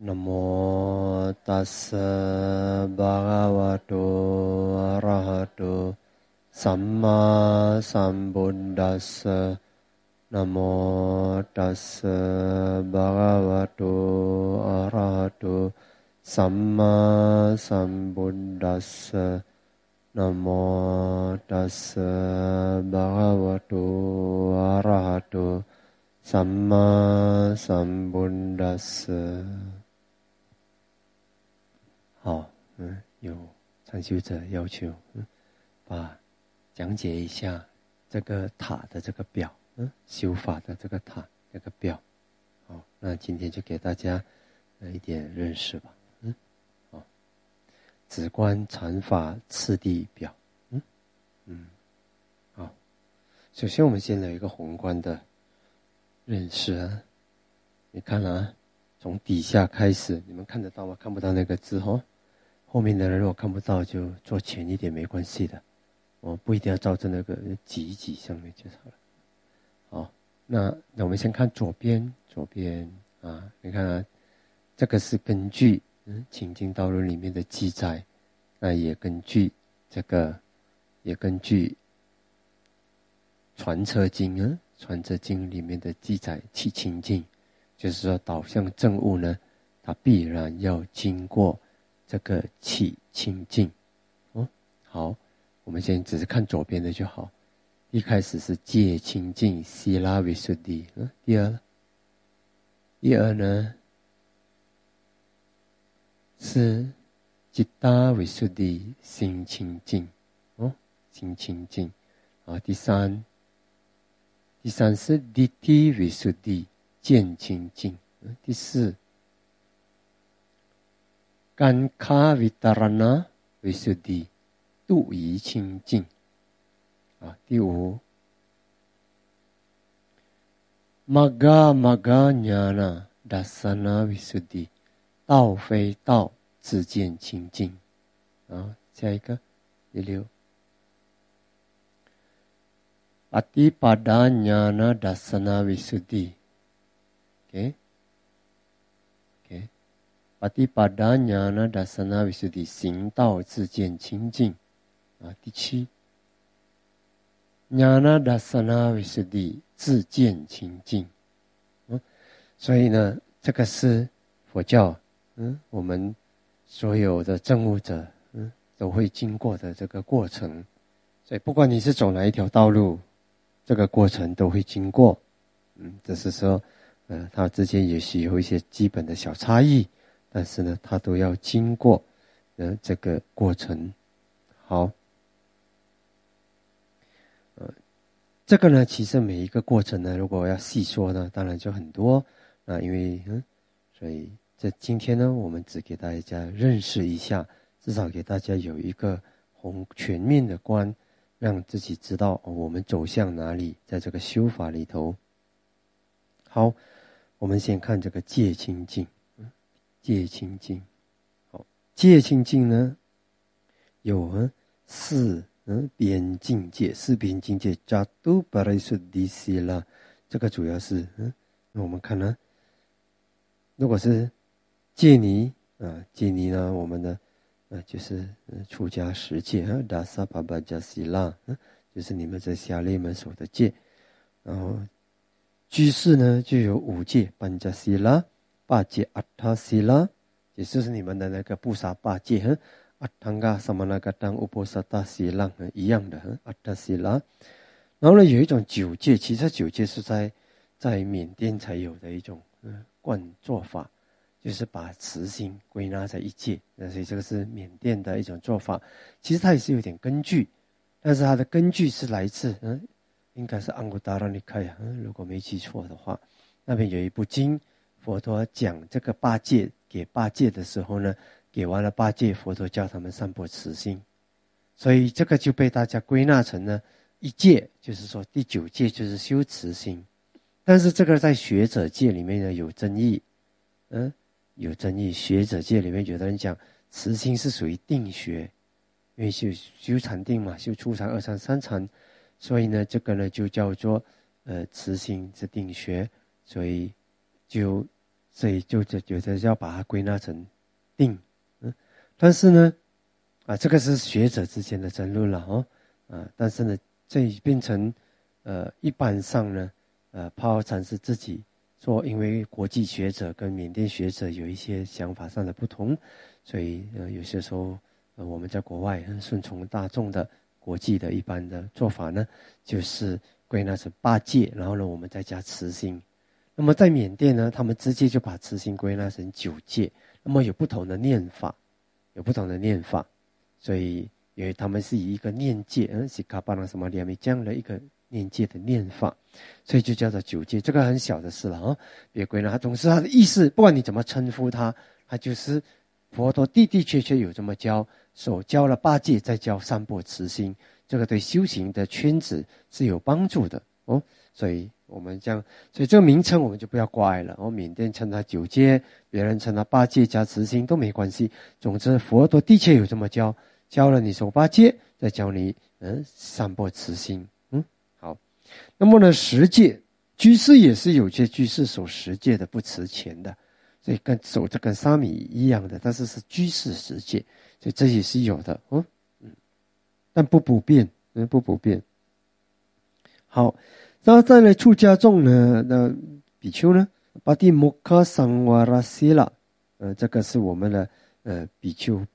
นะโมตัสสะภะคะวะโตอะระหะโตสัมมาสัมพุทธัสสะนะโมตัสสะภะคะวะโตอะระหะโตสัมมาสัมพุทธัสสะนะโมตัสสะภะคะวะโตอะระหะโตสัมมาสัมพุทธัสสะ好，有禅修者要求，把讲解一下这个塔的这个表，修法的这个塔这个表。好，那今天就给大家一点认识吧。好，止观禅法次第表。好，首先我们先来一个宏观的认识啊。你看啊，从底下开始，你们看得到吗？看不到那个字哦。后面的人如果看不到，就坐前一点没关系的，不一定要照着那个挤一挤上面就好了。好，那我们先看左边啊，你看啊，这个是根据清净道论里面的记载，那也根据传车经传车经里面的记载去清净，就是说导向正悟呢，它必然要经过这个气清净。好，我们先只是看左边的就好。一开始是戒清净希拉维苏蒂，第二呢是吉达维苏蒂心清净，心清净。第三是迪提维苏蒂见清净，第四甘卡维达拉那维苏蒂度疑清净，第五玛嘎ညာ那达萨那维苏蒂道非道自见清净。下一个第六阿提巴达ညာ那达萨那维苏蒂阿提巴达ညာ那达萨那维苏蒂行道自见清净。第七ညာ那达萨那维苏蒂自见清净。所以呢，这个是佛教我们所有的证悟者都会经过的这个过程。所以不管你是走哪一条道路，这个过程都会经过。只是说它之间也许有一些基本的小差异，但是呢它都要经过这个过程。好，这个呢其实每一个过程呢如果要细说呢当然就很多，因为所以今天呢我们只给大家认识一下，至少给大家有一个全面的观，让自己知道我们走向哪里，在这个修法里头。好，我们先看这个戒清净。戒清净，好，戒清净呢有四边境界，四边境界加都巴莱苏迪西拉，这个主要是那我们看呢，如果是戒尼呢，我们的就是出家十戒达萨巴巴加西拉，就是你们在下列门守的戒。然后居士呢就有五戒，班加西拉、八戒、阿塔西拉，也就是你们的那个布萨八戒阿汤嘎、萨玛那嘎当、乌波萨达西浪一样的阿塔西拉。然后呢有一种九戒，其实九戒是在缅甸才有的一种做法，就是把慈心归纳在一戒。所以这个是缅甸的一种做法，其实它也是有点根据，但是它的根据是来自应该是安古达拉尼开如果没记错的话，那边有一部经，佛陀讲这个八戒，给八戒的时候呢，给完了八戒，佛陀叫他们散播慈心，所以这个就被大家归纳成呢一戒，就是说第九戒就是修慈心。但是这个在学者界里面呢有争议，有争议。学者界里面有的人讲慈心是属于定学，因为修禅定嘛，修初禅、二禅、三禅，所以呢这个呢就叫做慈心之定学，所以就所以就觉得要把它归纳成定。但是呢，这个是学者之间的争论了但是呢，这变成一般上呢，帕繃禅师自己说，因为国际学者跟缅甸学者有一些想法上的不同，所以有些时候我们在国外顺从大众的国际的一般的做法呢，就是归纳成8戒，然后呢我们再加慈心。那么在缅甸呢，他们直接就把慈心归纳成9戒，那么有不同的念法，所以因为他们是以一个念戒是卡巴拉什么里面这样的一个念戒的念法，所以就叫做9戒。这个很小的事了别归纳，总之它的意思不管你怎么称呼它，它就是佛陀的确有这么教，所教了8戒，再教三波慈心，这个对修行的圈子是有帮助的所以我们这样，所以这个名称我们就不要挂碍了缅甸称它9戒，别人称它8戒加慈心都没关系。总之佛陀的确有这么教，教了你守8戒，再教你三波慈心好。那么呢10戒，居士也是有些居士守10戒的，不持钱的，所以守这跟沙弥一样的，但是是居士10戒，所以这也是有的但不普遍好。然后再来出家众呢，那比丘呢，巴蒂摩卡桑瓦拉西拉，这个是我们的比丘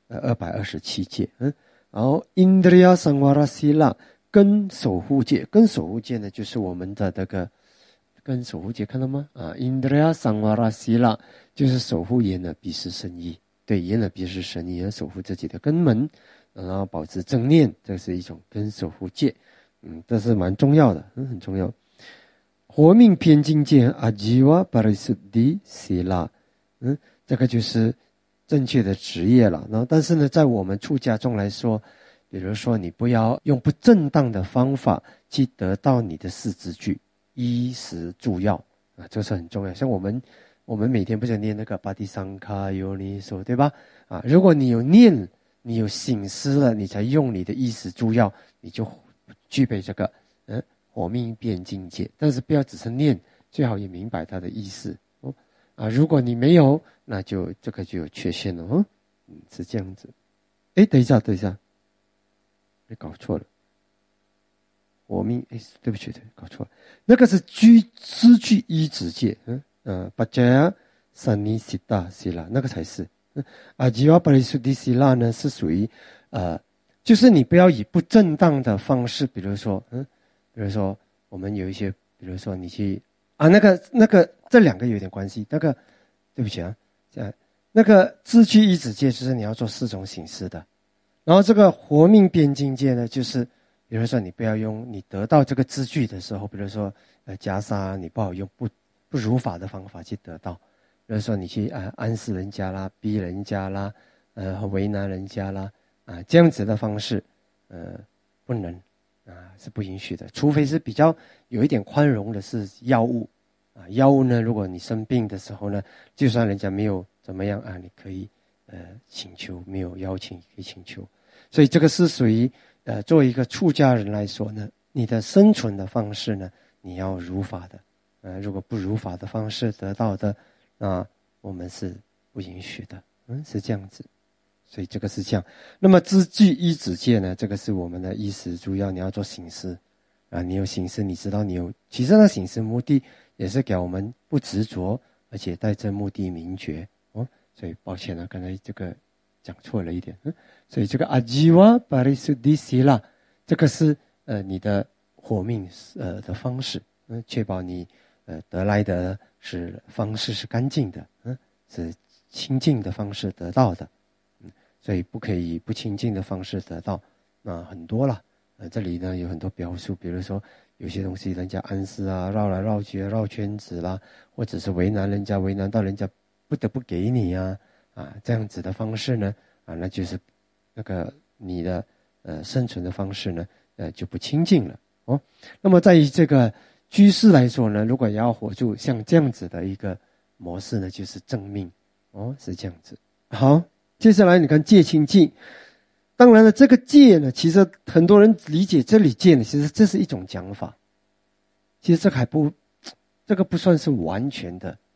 227戒，然后因德利亚桑瓦拉西拉根守护戒呢，就是我们的这个根守护戒，看到吗？因德利亚桑瓦拉西拉就是守护眼耳鼻识身意，对，眼耳鼻识身意守护自己的根门，然后保持正念，这是一种根守护戒。这是蛮重要的，很重要。活命偏境界阿吉瓦巴里斯迪西拉，这个就是正确的职业了。然后，但是呢，在我们出家众来说，比如说你不要用不正当的方法去得到你的4支具，衣食住药这是很重要。像我们每天不是念那个巴蒂桑卡尤尼说，对吧？如果你有念，你有醒思了，你才用你的衣食住药，你就具备这个活命变境界。但是不要只是念，最好也明白它的意思如果你没有，那就这个就有缺陷了是这样子。等一下，你搞错了，活命对不起，搞错了，那个是支具依止戒巴加亚三尼西达西拉，那个才是阿吉瓦巴里苏迪西拉呢，是属于就是你不要以不正当的方式，比如说我们有一些，比如说你去那个这2个有点关系。那个对不起那个支具依止戒就是你要做4种形式的，然后这个活命边境界呢，就是比如说你不要用你得到这个支具的时候，比如说袈裟，你不好用不如法的方法去得到，比如说你去暗示人家啦，逼人家啦，为难人家啦这样子的方式不能是不允许的，除非是比较有一点宽容的是药物药物呢，如果你生病的时候呢，就算人家没有怎么样你可以请求，没有邀请可以请求。所以这个是属于作为一个出家人来说呢，你的生存的方式呢，你要如法的如果不如法的方式得到的，那我们是不允许的是这样子。所以这个是这样。那么支具依止戒呢，这个是我们的衣食住药，你要做行施你有行施，你知道你有，其实那行施目的也是给我们不执着，而且带着目的明觉所以抱歉刚才这个讲错了一点所以这个阿吉瓦巴里苏迪西拉，这个是你的活命的方式确保你得来的方式是干净的是清净的方式得到的所以不可以以不清净的方式得到很多了这里呢有很多表述，比如说有些东西人家暗示绕来绕去绕圈子啦，或者是为难人家，为难到人家不得不给你这样子的方式呢那就是那个你的生存的方式呢就不清净了那么在于这个居士来说呢，如果要活出像这样子的一个模式呢，就是正命是这样子。好，接下来你看戒清净。当然了，这个戒呢，其实很多人理解这里戒呢，其实这是一种讲法。其实这个不算是完全的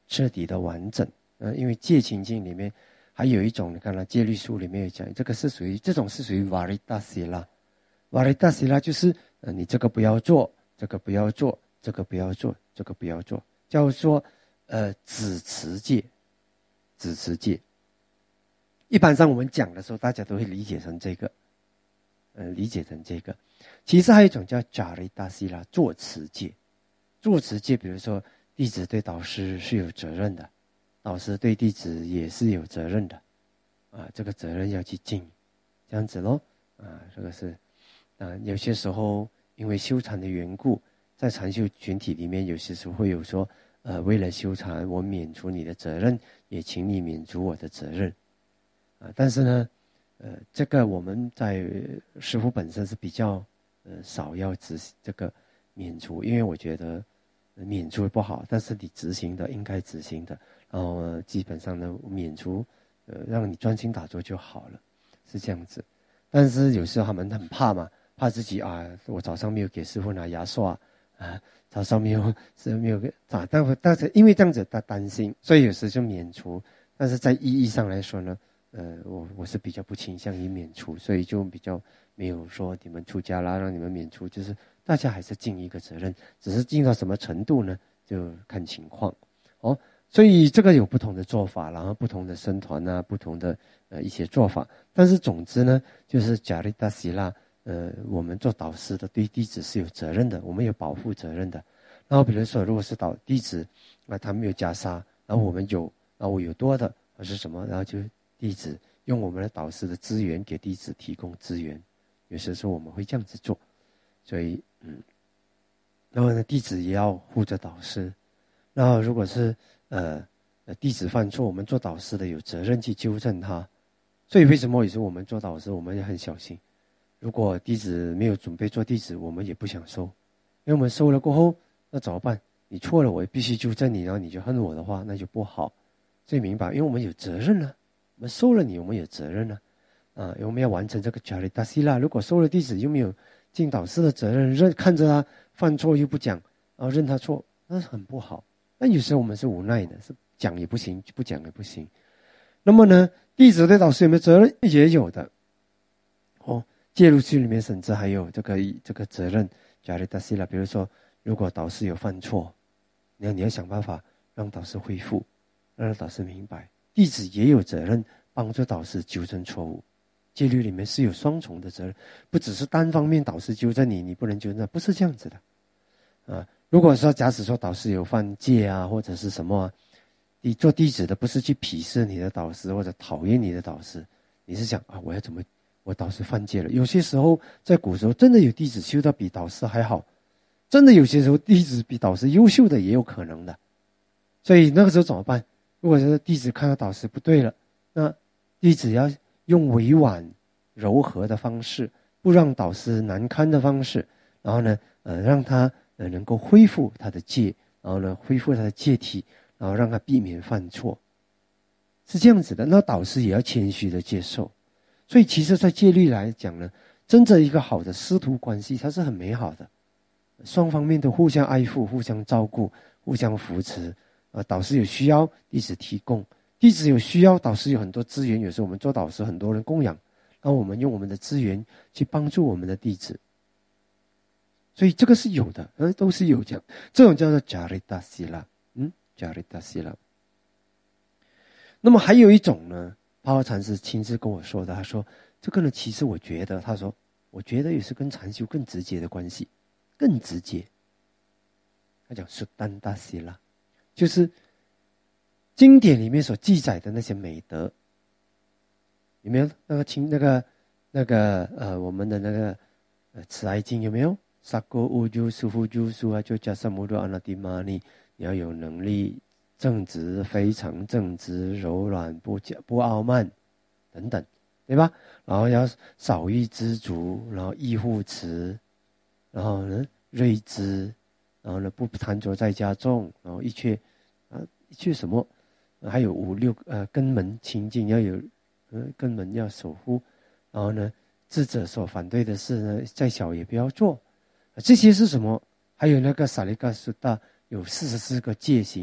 彻底的完整。因为戒情境里面还有一种，你看了戒律书里面有讲，这种是属于 Varidasila。Varidasila 就是你这个不要做，这个不要做，这个不要做，这个不要做，叫做止持戒。止持戒，一般上我们讲的时候，大家都会理解成这个，其实还有一种叫 Jaridasila 坐持戒。坐持戒，比如说弟子对导师是有责任的，导师对弟子也是有责任的，这个责任要去尽，这样子咯，这个是，有些时候因为修禅的缘故，在禅修群体里面，有些时候会有说，为了修禅，我免除你的责任，也请你免除我的责任，但是呢，这个我们在师父本身是比较少要执行这个免除，因为我觉得免除不好，但是你执行的应该执行的，然后基本上呢免除，让你专心打坐就好了，是这样子。但是有时候他们很怕嘛，怕自己我早上没有给师父拿牙刷早上没有但是因为这样子他担心，所以有时就免除。但是在意义上来说呢，我是比较不倾向于免除，所以就比较没有说你们出家啦，让你们免除，就是大家还是尽一个责任，只是尽到什么程度呢，就看情况所以这个有不同的做法，然后不同的僧团不同的一些做法。但是总之呢，就是迦利达希拉，我们做导师的对弟子是有责任的，我们有保护责任的。然后比如说，如果是弟子他没有袈裟，然后我们有，然后我有多的或是什么，然后就弟子用我们的导师的资源给弟子提供资源，有时候我们会这样子做。所以然后呢，弟子也要护着导师。然后如果是弟子犯错，我们做导师的有责任去纠正他。所以为什么有时候我们做导师，我们也很小心。如果弟子没有准备做弟子，我们也不想收，因为我们收了过后，那怎么办？你错了，我也必须纠正你，然后你就恨我的话，那就不好。所以明白，因为我们有责任呢，我们收了你，我们有责任呢，因为我们要完成这个迦利达希拉。如果收了弟子又没有尽导师的责任，看着他犯错又不讲，然后认他错，那是很不好。那有时候我们是无奈的，是讲也不行，不讲也不行。那么呢，弟子对导师有没有责任？也有的。戒律书里面甚至还有这个责任，迦利达希拉。比如说，如果导师有犯错，你要想办法让导师恢复，让导师明白，弟子也有责任帮助导师纠正错误。戒律里面是有双重的责任，不只是单方面导师纠正你，你不能纠正，不是这样子的。如果说假使说导师有犯戒或者是什么，你做弟子的不是去鄙视你的导师或者讨厌你的导师，你是想我要怎么？我导师犯戒了。有些时候在古时候真的有弟子修到比导师还好，真的有些时候弟子比导师优秀的也有可能的。所以那个时候怎么办？如果是弟子看到导师不对了，那弟子要用委婉柔和的方式，不让导师难堪的方式，然后呢让他能够恢复他的戒，然后呢恢复他的戒体，然后让他避免犯错，是这样子的。那导师也要谦虚的接受。所以其实在戒律来讲呢，真正一个好的师徒关系它是很美好的，双方面都互相爱护，互相照顾，互相扶持。导师有需要弟子提供，弟子有需要导师有很多资源，有时候我们做导师很多人供养，然后我们用我们的资源去帮助我们的弟子。所以这个是有的，都是有这样，这种叫做迦利达希拉。迦利达希拉。那么还有一种呢，帕繃禅师亲自跟我说的，他说这个呢，其实我觉得，他说我觉得也是跟禅修更直接的关系，更直接。他讲苏丹达希拉，就是经典里面所记载的那些美德，有没有我们的那个慈爱经有没有？萨果乌珠苏夫珠苏就加萨姆多阿那迪玛尼，你要有能力。正直，非常正直，柔软，不傲慢，等等，对吧？然后要少欲知足，然后易护持，然后呢睿智，然后呢不贪着在家众，然后一切什么，还有5、6根门清净要有，根门要守护，然后呢智者所反对的事呢，再小也不要做，这些是什么？还有那个萨利嘎苏达有44个戒行。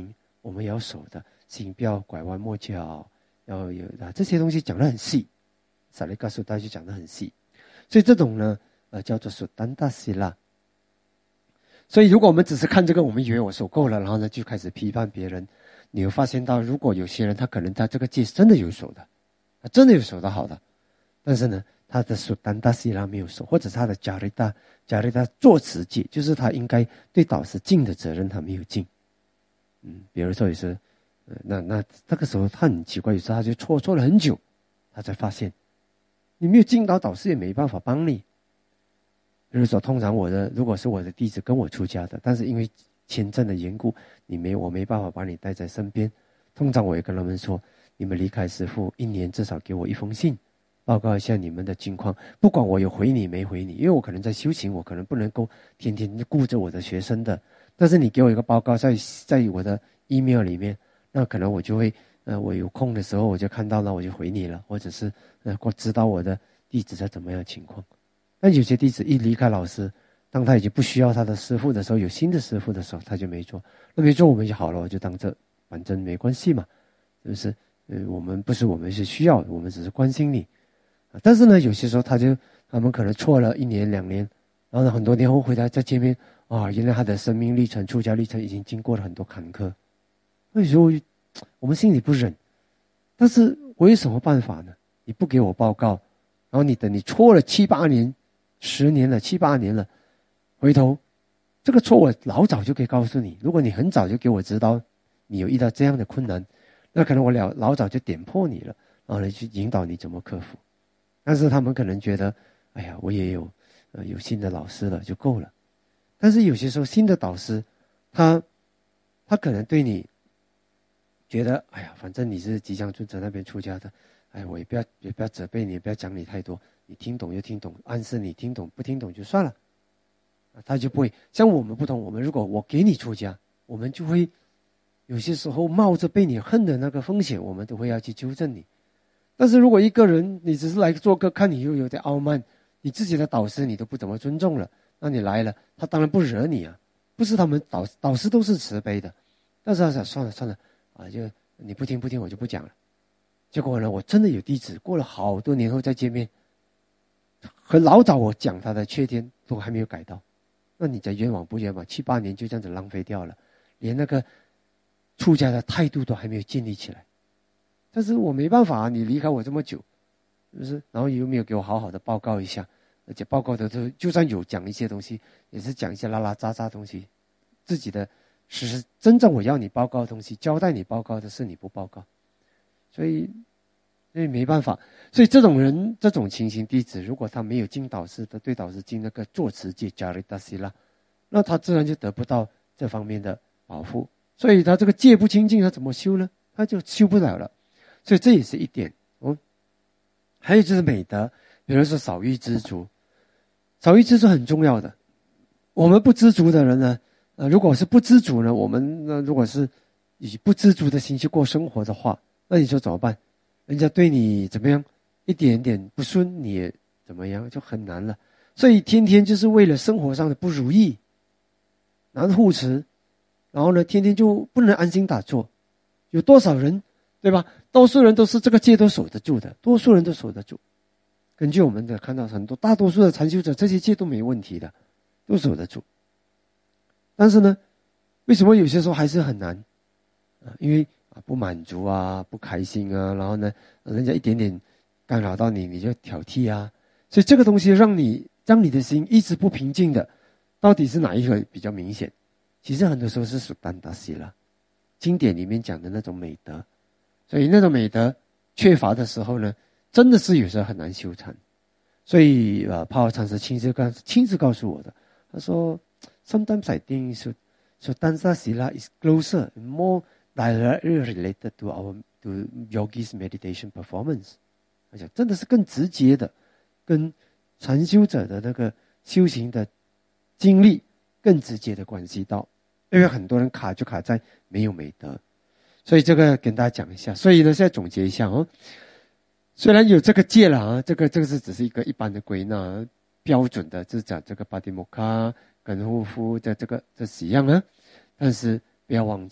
我们要守的，心不要拐弯抹角，要有这些东西讲得很细，萨利嘎苏达就讲得很细，所以这种呢，叫做苏丹达西拉。所以如果我们只是看这个，我们以为我守够了，然后呢就开始批判别人，你会发现到，如果有些人他可能他这个戒是真的有守的，他真的有守得好的，但是呢，他的苏丹达西拉没有守，或者他的加利达作持戒，就是他应该对导师尽的责任他没有尽。比如说也是，那个时候他很奇怪，有时候他就错了很久，他才发现，你没有尽到，导师也没办法帮你。比如说，通常如果是我的弟子跟我出家的，但是因为签证的缘故，我没办法把你带在身边。通常我也跟他们说，你们离开师父1年，至少给我一封信，报告一下你们的情况。不管我有回你没回你，因为我可能在修行，我可能不能够天天顾着我的学生的。但是你给我一个报告在我的 email 里面，那可能我就会我有空的时候我就看到了，我就回你了，或者是我知道我的弟子在怎么样的情况。但有些弟子一离开老师，当他已经不需要他的师父的时候，有新的师父的时候，他就没做。那没做我们就好了，我就当这反正没关系嘛，是不是？我们是需要，我们只是关心你。但是呢，有些时候他们可能错了1年2年，然后呢很多年后回来再见面，原来他的生命历程、出家历程已经经过了很多坎坷。那有时候我们心里不忍，但是我有什么办法呢？你不给我报告，然后你等你错了7、8年。10年了，7、8年了，回头这个错我老早就可以告诉你。如果你很早就给我知道你有遇到这样的困难，那可能我老早就点破你了，然后呢去引导你怎么克服。但是他们可能觉得，哎呀，我也有新的老师了就够了。但是有些时候新的导师，他可能对你觉得，哎呀，反正你是即将尊者那边出家的，哎，我也不要责备你，也不要讲你太多。你听懂就听懂，暗示你听懂，不听懂就算了。他就不会像我们不同。我们如果我给你出家，我们就会有些时候冒着被你恨的那个风险，我们都会要去纠正你。但是如果一个人你只是来做客，看你又有点傲慢，你自己的导师你都不怎么尊重了，那你来了，他当然不惹你啊。不是他们导师都是慈悲的，但是他想算了就你不听我就不讲了。结果呢，我真的有弟子过了好多年后再见面，很老早我讲他的缺点都还没有改到，那你在冤枉不冤枉？7、8年就这样子浪费掉了，连那个出家的态度都还没有建立起来。但是我没办法啊，你离开我这么久，是不是？然后又没有给我好好的报告一下，而且报告的就算有讲一些东西，也是讲一些拉拉杂杂东西，自己的是真正我要你报告的东西，交代你报告的是你不报告，所以没办法。所以这种人这种情形，弟子如果他没有尽导师的对导师尽那个作持戒加利达西拉，那他自然就得不到这方面的保护。所以他这个戒不清净，他怎么修呢？他就修不了了。所以这也是一点。还有就是美德，比如说少欲知足，少欲知足很重要的。我们不知足的人呢，如果是不知足呢，我们如果是以不知足的心去过生活的话，那你说怎么办？人家对你怎么样，一点点不顺，你也怎么样，就很难了。所以天天就是为了生活上的不如意，难护持，然后呢，天天就不能安心打坐。有多少人，对吧？多数人都是这个戒都守得住的，多数人都守得住。根据我们的看到很多，大多数的禅修者这些戒都没问题的，都守得住。但是呢，为什么有些时候还是很难？因为不满足啊，不开心啊，然后呢，人家一点点干扰到你，你就挑剔啊。所以这个东西让你的心一直不平静的，到底是哪一个比较明显？其实很多时候是属丹达西拉，经典里面讲的那种美德。所以那种美德缺乏的时候呢，真的是有时候很难修禅。所以帕瓦禅师亲自告诉我的，他说 Sometimes I think so Dansa Sila is closer and more directly related to yogis meditation performance。他讲真的是更直接的，跟禅修者的那个修行的经历更直接的关系到，因为很多人卡在没有美德。所以这个跟大家讲一下。所以呢，现在总结一下虽然有这个戒了啊，这个是只是一个一般的归纳标准的，就是讲这个巴蒂摩卡跟护肤的这几样啊，但是不要忘记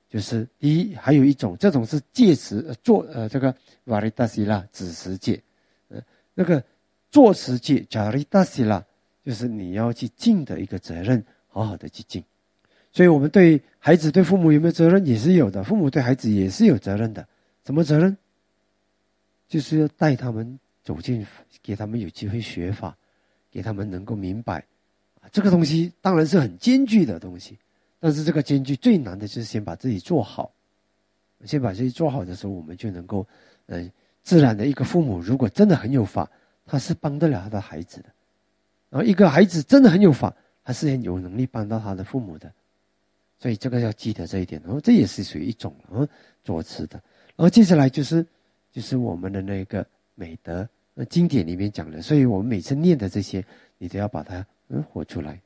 就是第一，还有一种，这种是戒持这个 varidasila 止持戒，那个坐持戒 jaridasila 就是你要去尽的一个责任，好好的去尽。所以我们对孩子对父母有没有责任也是有的，父母对孩子也是有责任的。什么责任？就是要带他们走进，给他们有机会学法，给他们能够明白这个东西当然是很艰巨的东西，但是这个艰巨最难的就是先把自己做好，先把自己做好的时候，我们就能够自然的一个父母如果真的很有法，他是帮得了他的孩子的，然后一个孩子真的很有法，他是很有能力帮到他的父母的，所以这个要记得这一点，然后这也是属于一种坐持的。然后接下来就是我们的那个美德，经典里面讲的，所以我们每次念的这些你都要把它活出来。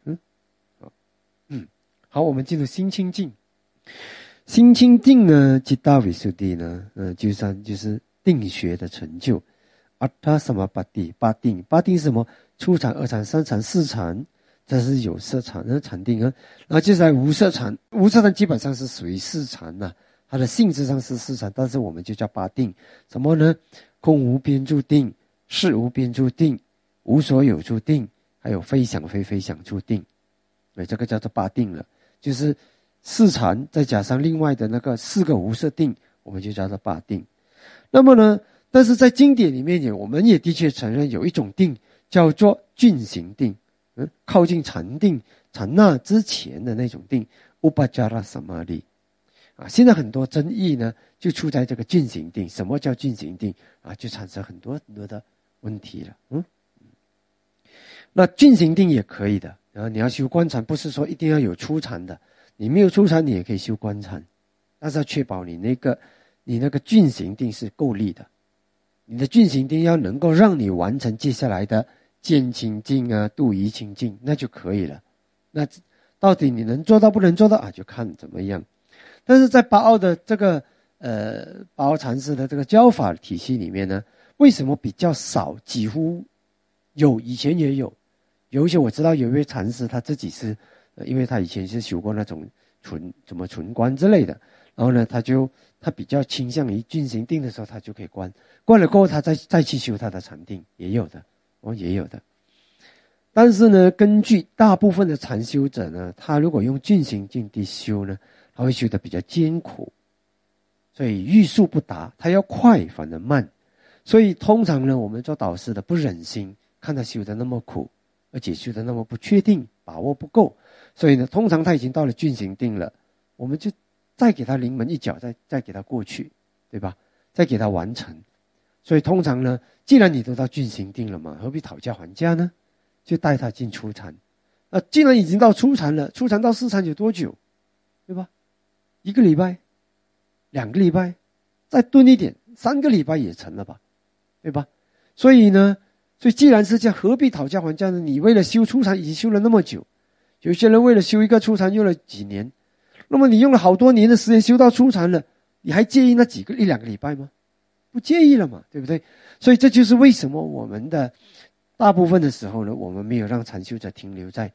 好，我们进入心清净。心清净呢，吉大维苏地呢，就是定学的成就。阿他什么八地？八定是什么？初禅、二禅、三禅、四禅，这是有色禅禅定啊。然后接下来无色禅，无色禅基本上是属于四禅呐，它的性质上是四禅，但是我们就叫八定。什么呢？空无边处定，事无边处定，无所有处定，还有非想非非想处定。这个叫做八定了，就是四禅再加上另外的那个四个无色定，我们就叫做八定。那么呢，但是在经典里面我们也的确承认有一种定叫做均行定，靠近禅定禅那之前的那种定 Upajjhara Samadhi 现在很多争议呢就出在这个均行定。什么叫均行定就产生很多很多的问题了。那均行定也可以的，然后你要修观禅，不是说一定要有初禅的，你没有初禅你也可以修观禅，但是要确保你那个均行定是够力的，你的均行定要能够让你完成接下来的见清净度疑清净，那就可以了。那到底你能做到不能做到就看怎么样。但是在巴奥的这个巴奥禅师的这个教法体系里面呢，为什么比较少？几乎有，以前也有一些我知道有一位禅师他自己是因为他以前是修过那种纯观之类的，然后呢他比较倾向于均行定的时候他就可以观了过后他再去修他的禅定，也有的也有的。但是呢，根据大部分的禅修者呢，他如果用均行定地修呢，他会修得比较艰苦，所以欲速不达，他要快反而慢。所以通常呢，我们做导师的不忍心看他修得那么苦，而且修得那么不确定，把握不够，所以呢，通常他已经到了均行定了，我们就再给他临门一脚，再给他过去，对吧？再给他完成。所以通常呢，既然你都到均行定了嘛，何必讨价还价呢？就带他进初禅。既然已经到初禅了，初禅到四禅有多久？对吧？1个礼拜，2个礼拜，再蹲一点，3个礼拜也成了吧？对吧？所以既然是这样，何必讨价还价呢？你为了修初禅已经修了那么久，有些人为了修一个初禅用了几年，那么你用了好多年的时间修到初禅了，你还介意那1-2个礼拜吗？不介意了嘛，对不对？所以这就是为什么我们的大部分的时候呢，我们没有让禅修者停留在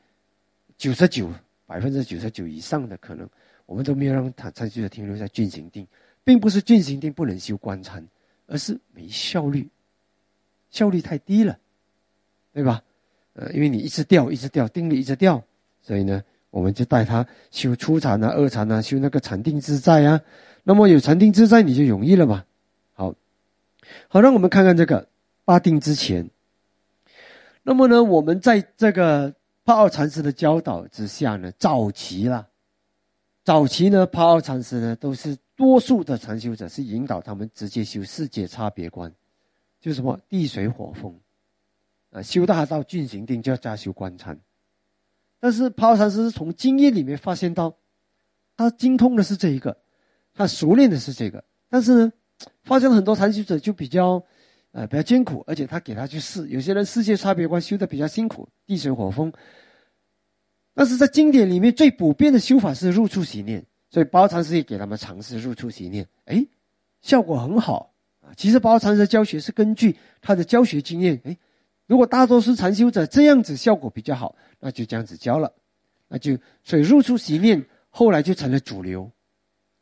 99%以上的可能，我们都没有让禅修者停留在均行定，并不是均行定不能修观禅，而是没效率，效率太低了，对吧？因为你一直掉，定力一直掉，所以呢，我们就带他修初禅二禅修那个禅定自在那么有禅定自在，你就容易了嘛。好，让我们看看这个八定之前。那么呢，我们在这个帕奥禅师的教导之下呢，早期呢，帕奥禅师呢，都是多数的禅修者是引导他们直接修世界差别观，就是什么地水火风修到均行定就要加修观禅。但是帕奥禅师是从经验里面发现到，他精通的是这一个，他熟练的是这个，但是呢，发现了很多禅修者就比较艰苦，而且他给他去试，有些人世界差别观修得比较辛苦，地水火风。但是在经典里面最普遍的修法是入处习念，所以巴奥禅师也给他们尝试入处习念，效果很好其实巴奥禅师的教学是根据他的教学经验，如果大多数禅修者这样子效果比较好，那就这样子教了，所以入处习念后来就成了主流。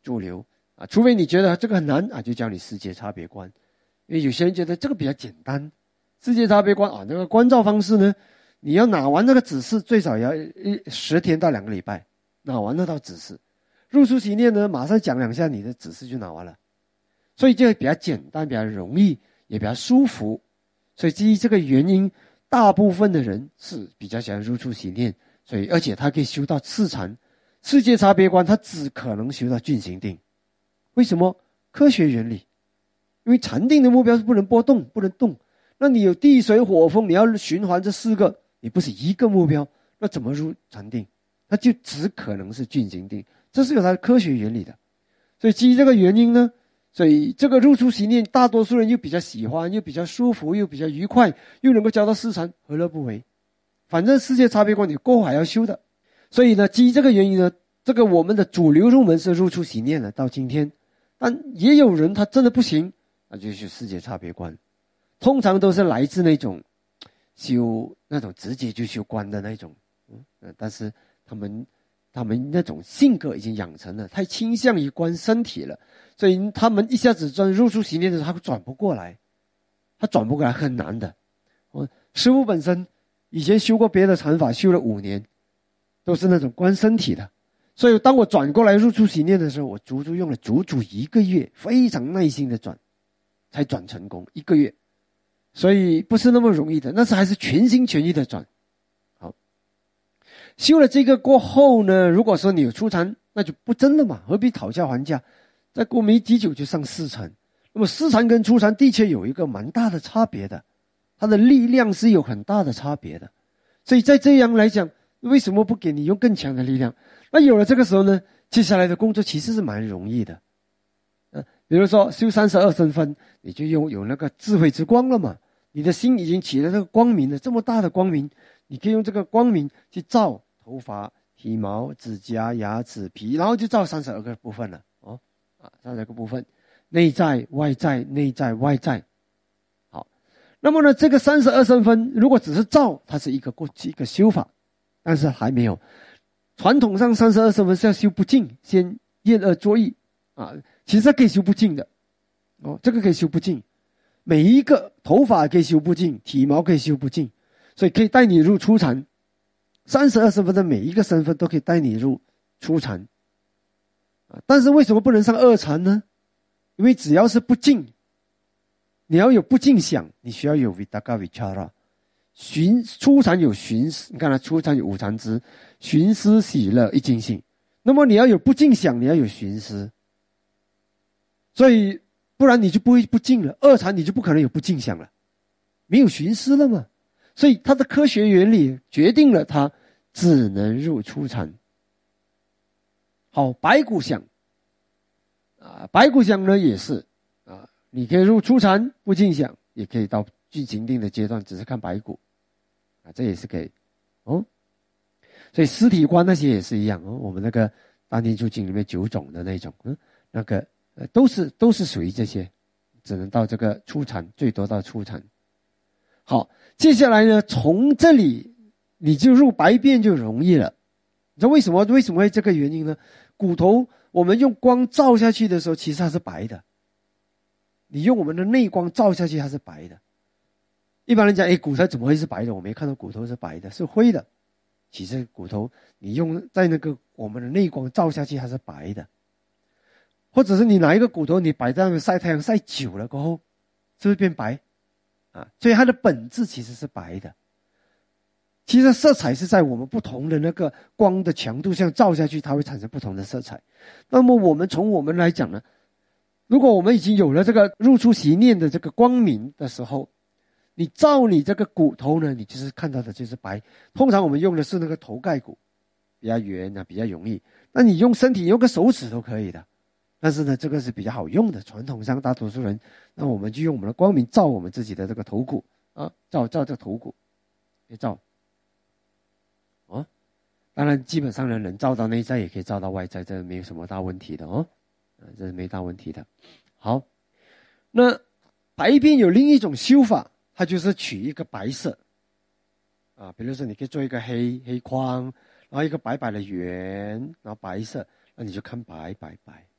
主流啊，除非你觉得这个很难啊，就教你世界差别观。因为有些人觉得这个比较简单，世界差别观啊，那个关照方式呢，你要拿完那个指示，最少要10天到2个礼拜，拿完那套指示。入出习念呢，马上讲2下，你的指示就拿完了，所以就比较简单，比较容易，也比较舒服。所以基于这个原因，大部分的人是比较喜欢入出习念，所以而且他可以修到次禅。世界差别观他只可能修到均行定。为什么？科学原理。因为禅定的目标是不能波动，不能动。那你有地水火风，你要循环这4个，你不是一个目标，那怎么入禅定？那就只可能是均行定，这是有它的科学原理的。所以基于这个原因呢，所以这个入出习念，大多数人又比较喜欢，又比较舒服，又比较愉快，又能够教到四禅，何乐不为？反正世界差别观你过后还要修的。所以呢，基于这个原因呢，这个我们的主流入门是入出习念的，到今天。但也有人他真的不行，那就是世界差别观。通常都是来自那种修那种直接就修观的那种，但是他们那种性格已经养成了，太倾向于观身体了，所以他们一下子转入出习念的时候，他转不过来，很难的。师父本身以前修过别的禅法，修了5年，都是那种观身体的。所以当我转过来入出习念的时候，我足足用了足1个月，非常耐心的转，才转成功1个月。所以不是那么容易的，那是还是全心全意的转。好，修了这个过后呢，如果说你有出禅，那就不争了嘛，何必讨价还价？再过没几久就上4禅。那么4禅跟出禅的确有一个蛮大的差别的，它的力量是有很大的差别的。所以在这样来讲，为什么不给你用更强的力量？那有了这个时候呢，接下来的工作其实是蛮容易的。比如说修32身分，你就有那个智慧之光了嘛，你的心已经起了这个光明了，这么大的光明，你可以用这个光明去照头发、体毛、指甲、牙齿、皮，然后就照32个部分了。32个部分，内在、外在、内在、外在。好，那么呢，这个32身分，如果只是照，它是一个修法，但是还没有。传统上32身分是要修不净，先验恶作意啊，其实可以修不净的。这个可以修不净，每一个头发可以修不净，体毛可以修不净，所以可以带你入初禅。32身分的每一个身份都可以带你入初禅。但是为什么不能上2禅呢？因为只要是不净，你要有不净想，你需要有 Vitaka Vichara。初禅有寻思，你看初禅有5禅支，寻思喜乐一净性。那么你要有不净想，你要有寻思，所以不然你就不会不净了。2禅你就不可能有不净想了，没有寻思了嘛。所以它的科学原理决定了它只能入初禅。好，白骨想白骨想呢也是你可以入初禅不净想，也可以到具行定的阶段，只是看白骨这也是可以所以尸体观那些也是一样我们那个大念处经里面9种的那种那个都是属于这些，只能到这个初禅，最多到初禅。好，接下来呢，从这里你就入白变就容易了。你知道为什么会这个原因呢？骨头我们用光照下去的时候，其实它是白的。你用我们的内光照下去，它是白的。一般人讲，骨头怎么会是白的？我没看到骨头是白的，是灰的。其实骨头你用在那个我们的内光照下去，它是白的。或者是你拿一个骨头，你摆在那边晒太阳晒久了过后，是不是变白所以它的本质其实是白的。其实色彩是在我们不同的那个光的强度上照下去，它会产生不同的色彩。那么从我们来讲呢，如果我们已经有了这个入出习念的这个光明的时候，你照你这个骨头呢，你就是看到的就是白。通常我们用的是那个头盖骨，比较圆比较容易。那你用身体用个手指都可以的，但是呢，这个是比较好用的。传统上大多数人，那我们就用我们的光明照我们自己的这个头骨照这个头骨，照当然基本上能照到内在，也可以照到外在，这没有什么大问题的这是没大问题的。好，那白边有另一种修法，它就是取一个白色比如说你可以做一个黑框，然后一个白白的圆，然后白色，那你就看白白白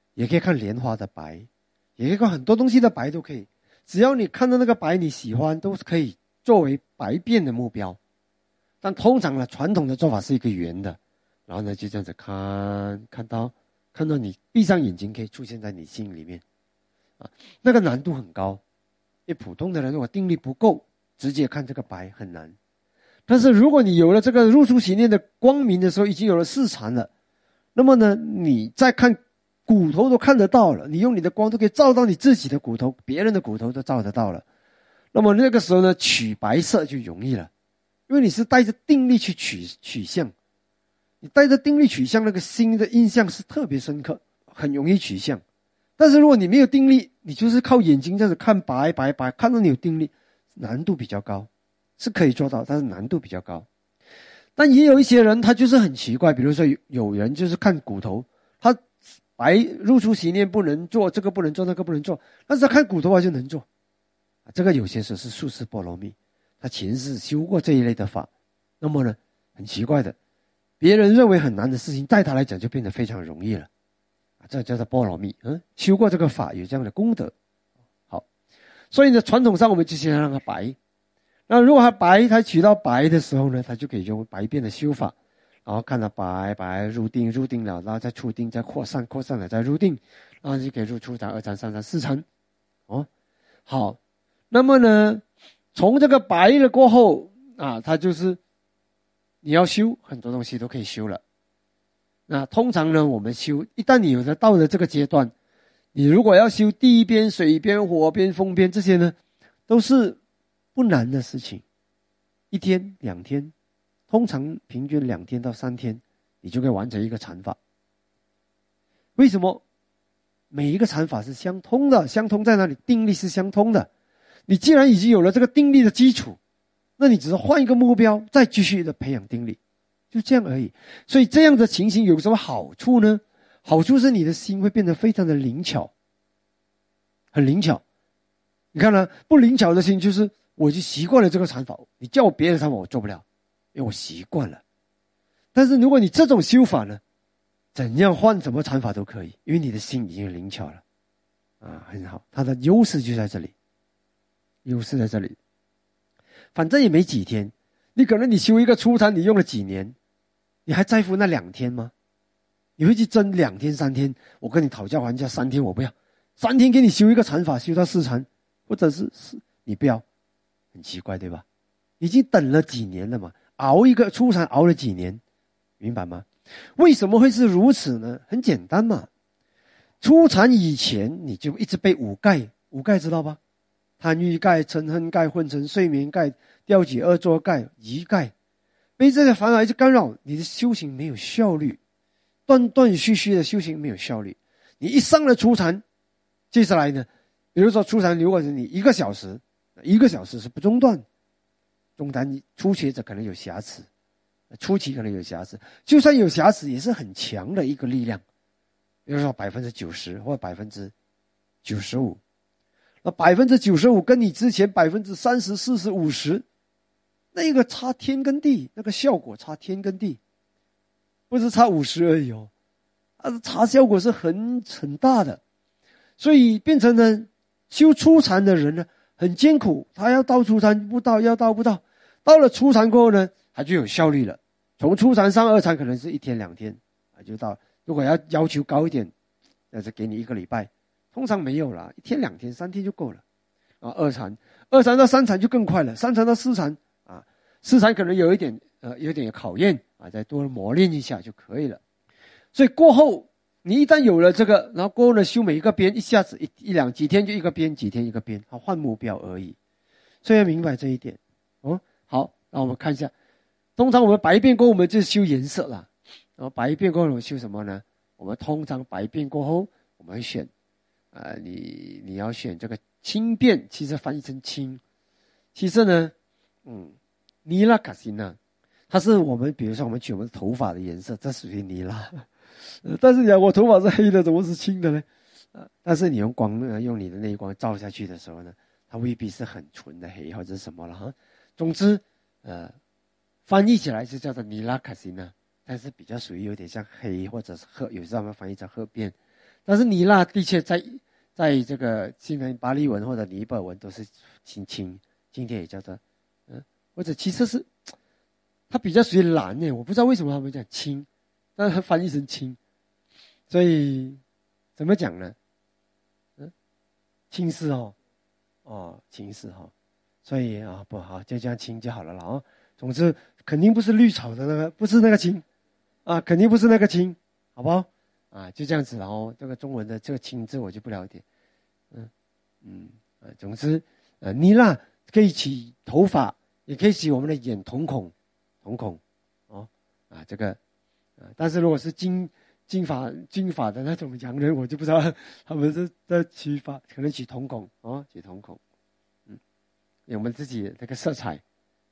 也可以看莲花的白，也可以看很多东西的白都可以。只要你看到那个白你喜欢，都是可以作为白变的目标。但通常呢，传统的做法是一个圆的，然后呢就这样子看到你闭上眼睛可以出现在你心里面啊，那个难度很高，因为普通的人如果定力不够，直接看这个白很难。但是如果你有了这个入出洗念的光明的时候，已经有了四禅了，那么呢，你再看骨头都看得到了，你用你的光都可以照到你自己的骨头，别人的骨头都照得到了。那么那个时候呢，取白色就容易了，因为你是带着定力去取向，你带着定力取向，那个心的印象是特别深刻，很容易取向。但是如果你没有定力，你就是靠眼睛这样子看白，看到你有定力，难度比较高，是可以做到，但是难度比较高。但也有一些人他就是很奇怪，比如说有人就是看骨头，他白入出洗念不能做，这个不能做，那个不能做，但是他看骨头他就能做。这个有些时候是术士波罗蜜，他前世修过这一类的法，那么呢，很奇怪的，别人认为很难的事情，在他来讲就变得非常容易了。这叫做波罗蜜，修过这个法有这样的功德。好，所以呢，传统上我们就先让它白。那如果它白，它取到白的时候呢，它就可以用白变的修法，然后看到白入定了，然后再出定，再扩散了，再入定，然后就可以入初禅、二禅、三禅、四禅。好，那么呢，从这个白了过后啊，它就是你要修很多东西都可以修了。那通常呢，我们修，一旦你有了到了这个阶段，你如果要修地边、水边、火边、风边这些呢，都是不难的事情。1天2天，通常平均2天到3天，你就可以完成一个禅法。为什么？每一个禅法是相通的，相通在哪里？定力是相通的。你既然已经有了这个定力的基础，那你只是换一个目标，再继续的培养定力。就这样而已。所以这样的情形有什么好处呢？好处是你的心会变得非常的灵巧，很灵巧。你看呢，不灵巧的心就是我已经习惯了这个禅法，你叫我别的禅法我做不了，因为我习惯了。但是如果你这种修法呢，怎样换什么禅法都可以，因为你的心已经灵巧了很好，它的优势就在这里，反正也没几天，你可能你修一个初禅你用了几年，你还在乎那2天吗？你会去争2天3天？我跟你讨价还价3天我不要，3天给你修一个禅法，修到4禅，或者是你不要，很奇怪对吧？已经等了几年了嘛，熬一个初禅熬了几年，明白吗？为什么会是如此呢？很简单嘛，初禅以前你就一直被五盖知道吧？贪欲盖、嗔恨盖、昏沉睡眠盖、调举恶作盖、疑盖，被这些烦恼一直干扰，你的修行没有效率，断断续续的修行没有效率。你一上了初禅，接下来呢，比如说初禅如果是你1个小时是不中断，中断你初学者可能有瑕疵，初期可能有瑕疵，就算有瑕疵也是很强的一个力量，比如说90%或95%，那95%跟你之前30%、40%、50%，那个差天跟地，那个效果差天跟地，不是差50而已差效果是很大的。所以变成呢，修初禅的人呢很艰苦，他要到初禅不到，要到不到，到了初禅过后呢，他就有效率了。从初禅上2禅可能是1天2天就到，如果要求高一点，那是给你1个礼拜。通常没有啦，1天2天3天就够了2禅到3禅就更快了，3禅到4禅4禅可能有一点考验再多磨练一下就可以了。所以过后你一旦有了这个，然后过后呢，修每一个边，一下子几天就一个边，几天一个边，换目标而已。所以要明白这一点好，那我们看一下，通常我们白变过后我们就修颜色了，然后白变过后我们修什么呢？我们通常白变过后我们会选你要选这个青变，其实翻译成青，其实呢尼拉卡辛呢，它是我们比如说我们取我们头发的颜色，这属于尼拉但是你讲我头发是黑的怎么是青的呢？但是你用用你的内光照下去的时候呢，它未必是很纯的黑或者是什么了总之翻译起来是叫做尼拉卡辛呢，但是比较属于有点像黑或者是褐，有时候我们翻译成褐变， 但是尼那的确在这个新闻巴利文或者尼泊尔文都是清，今天也叫做或者其实是它比较属于蓝呢，我不知道为什么他们讲青，但是它翻译成青，所以怎么讲呢？青丝青丝所以不好，就这样青就好了啦总之肯定不是绿草的那个，不是那个青肯定不是那个青，好不好就这样子，然后这个中文的这个青字我就不了解，总之尼那可以起头发，也可以起我们的眼瞳孔这个但是如果是金发的那种洋人，我就不知道他们是在起发，可能起瞳孔起瞳孔，有我们自己那个色彩，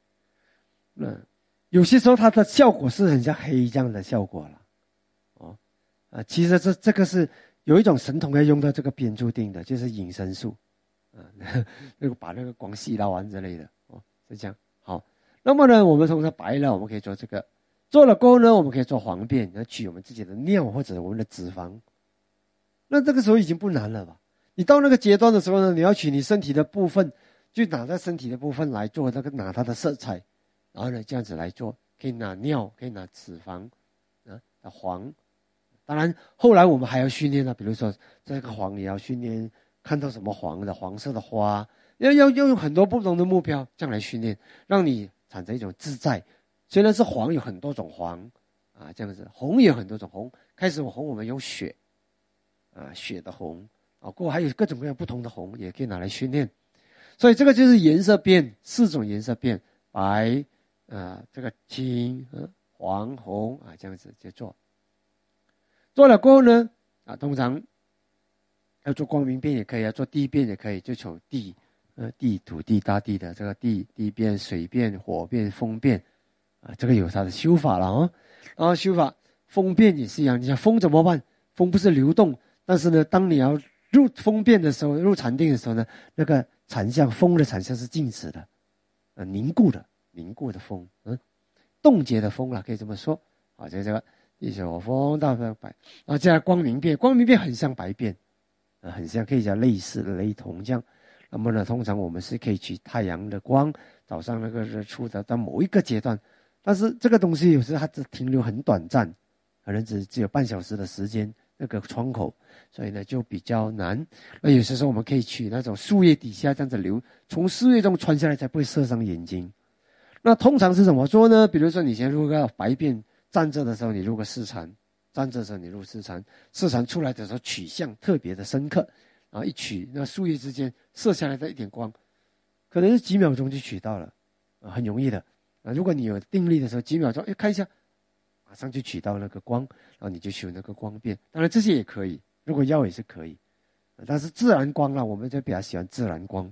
有些时候它的效果是很像黑这样的效果了，其实这个是有一种神童要用到这个编注定的，就是隐身术，那个把那个光吸到完之类的是这样。好，那么呢，我们通常白了，我们可以做这个。做了过后呢，我们可以做黄便，取我们自己的尿或者我们的脂肪。那这个时候已经不难了吧？你到那个阶段的时候呢，你要取你身体的部分，就拿在身体的部分来做那个拿它的色彩，然后呢这样子来做，可以拿尿，可以拿脂肪黄。当然后来我们还要训练比如说这个黄也要训练，看到什么黄色的花，要用很多不同的目标这样来训练，让你产生一种自在。虽然是黄有很多种黄这样子，红也有很多种红。开始红我们用血血的红过后还有各种各样不同的红也可以拿来训练。所以这个就是颜色变，4种颜色变，白这个青黄红这样子就做了过后呢通常要做光明变也可以做地变也可以，就求地土地大地的这个地变、水变、火变、风变这个有它的修法了然后修法风变也是一样，你想风怎么办？风不是流动，但是呢，当你要入风变的时候，入禅定的时候呢，那个禅相风的禅相是静止的凝固的风冻结的风可以这么说这个一手风到白接下来光明变很像白变很像，可以讲类似的雷同这样。那么呢，通常我们是可以取太阳的光，早上那个日出的到某一个阶段，但是这个东西有时它只停留很短暂，可能只有半小时的时间那个窗口，所以呢就比较难。那有些时候我们可以取那种树叶底下这样子流，从树叶中穿下来才不会射伤眼睛。那通常是怎么做呢？比如说你先入个白便，站着的时候你入个四禅，站着的时候你入四禅，四禅出来的时候取向特别的深刻，然后一取那树叶之间射下来的一点光，可能是几秒钟就取到了很容易的如果你有定力的时候，几秒钟看一下，马上就取到那个光，然后你就修那个光变。当然这些也可以，如果要也是可以但是自然光我们就比较喜欢自然光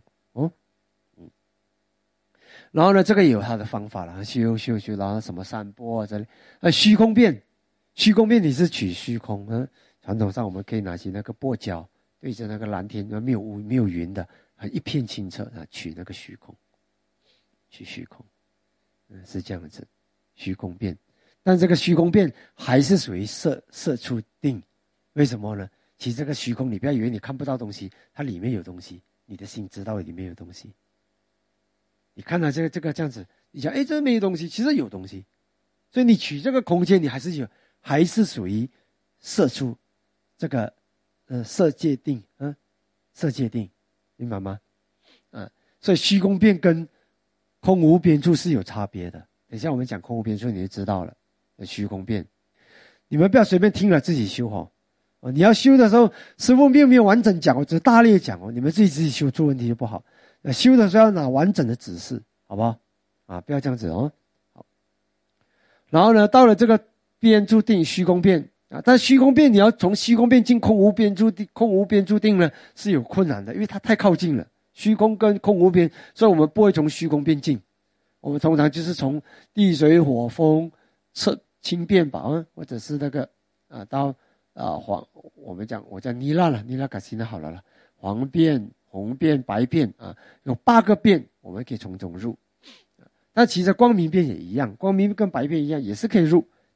然后呢，这个也有它的方法了，修，然后什么散播这里虚空变你是取虚空传统上我们可以拿起那个簸箕，对着那个蓝天没有云的一片清澈取那个虚空，取虚空是这样子，虚空变。但这个虚空变还是属于色触定，为什么呢？其实这个虚空你不要以为你看不到东西，它里面有东西，你的心知道里面有东西。你看到这个这样子，你想这没有东西，其实有东西，所以你取这个空间，你还是属于色触这个色界定色界定，明白吗？所以虚空变跟空无边处是有差别的。等一下我们讲空无边处你就知道了。虚空变，你们不要随便听了自己修你要修的时候，师父并没有完整讲只是大略讲你们自己修出问题就不好。修的时候要拿完整的指示，好不好不要这样子好。然后呢，到了这个边注定虚空变但虚空变你要从虚空变进空无边注定呢是有困难的，因为它太靠近了，虚空跟空无边，所以我们不会从虚空变进，我们通常就是从地水火风清变吧或者是那个到我叫尼拉了，尼拉卡西那好了黄变、红变、白变有8个变，我们可以从中入。但其实光明变也一样，光明跟白变一样，也是可以入，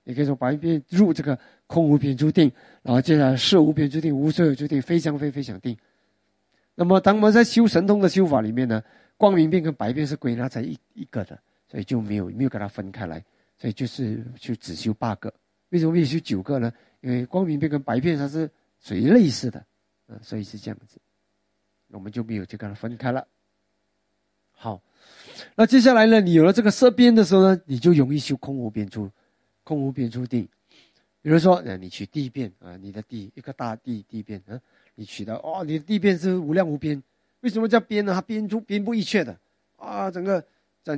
也可以从百变入这个空无边处定，然后接下来事无边处定、无所有处定、非想非非想定。那么当我们在修神通的修法里面呢，光明变跟白变是归纳在一个的，所以就没有给它分开来，所以就是就只修8个。为什么没有修9个呢？因为光明变跟白变它是属于类似的，所以是这样子，我们就没有就跟它分开了。好，那接下来呢，你有了这个色变的时候呢，你就容易修空无边处定。比如说你取地变啊，你的地一个大地变啊，你取到你的地变是无量无边，为什么叫边呢？它边不异确的啊，整个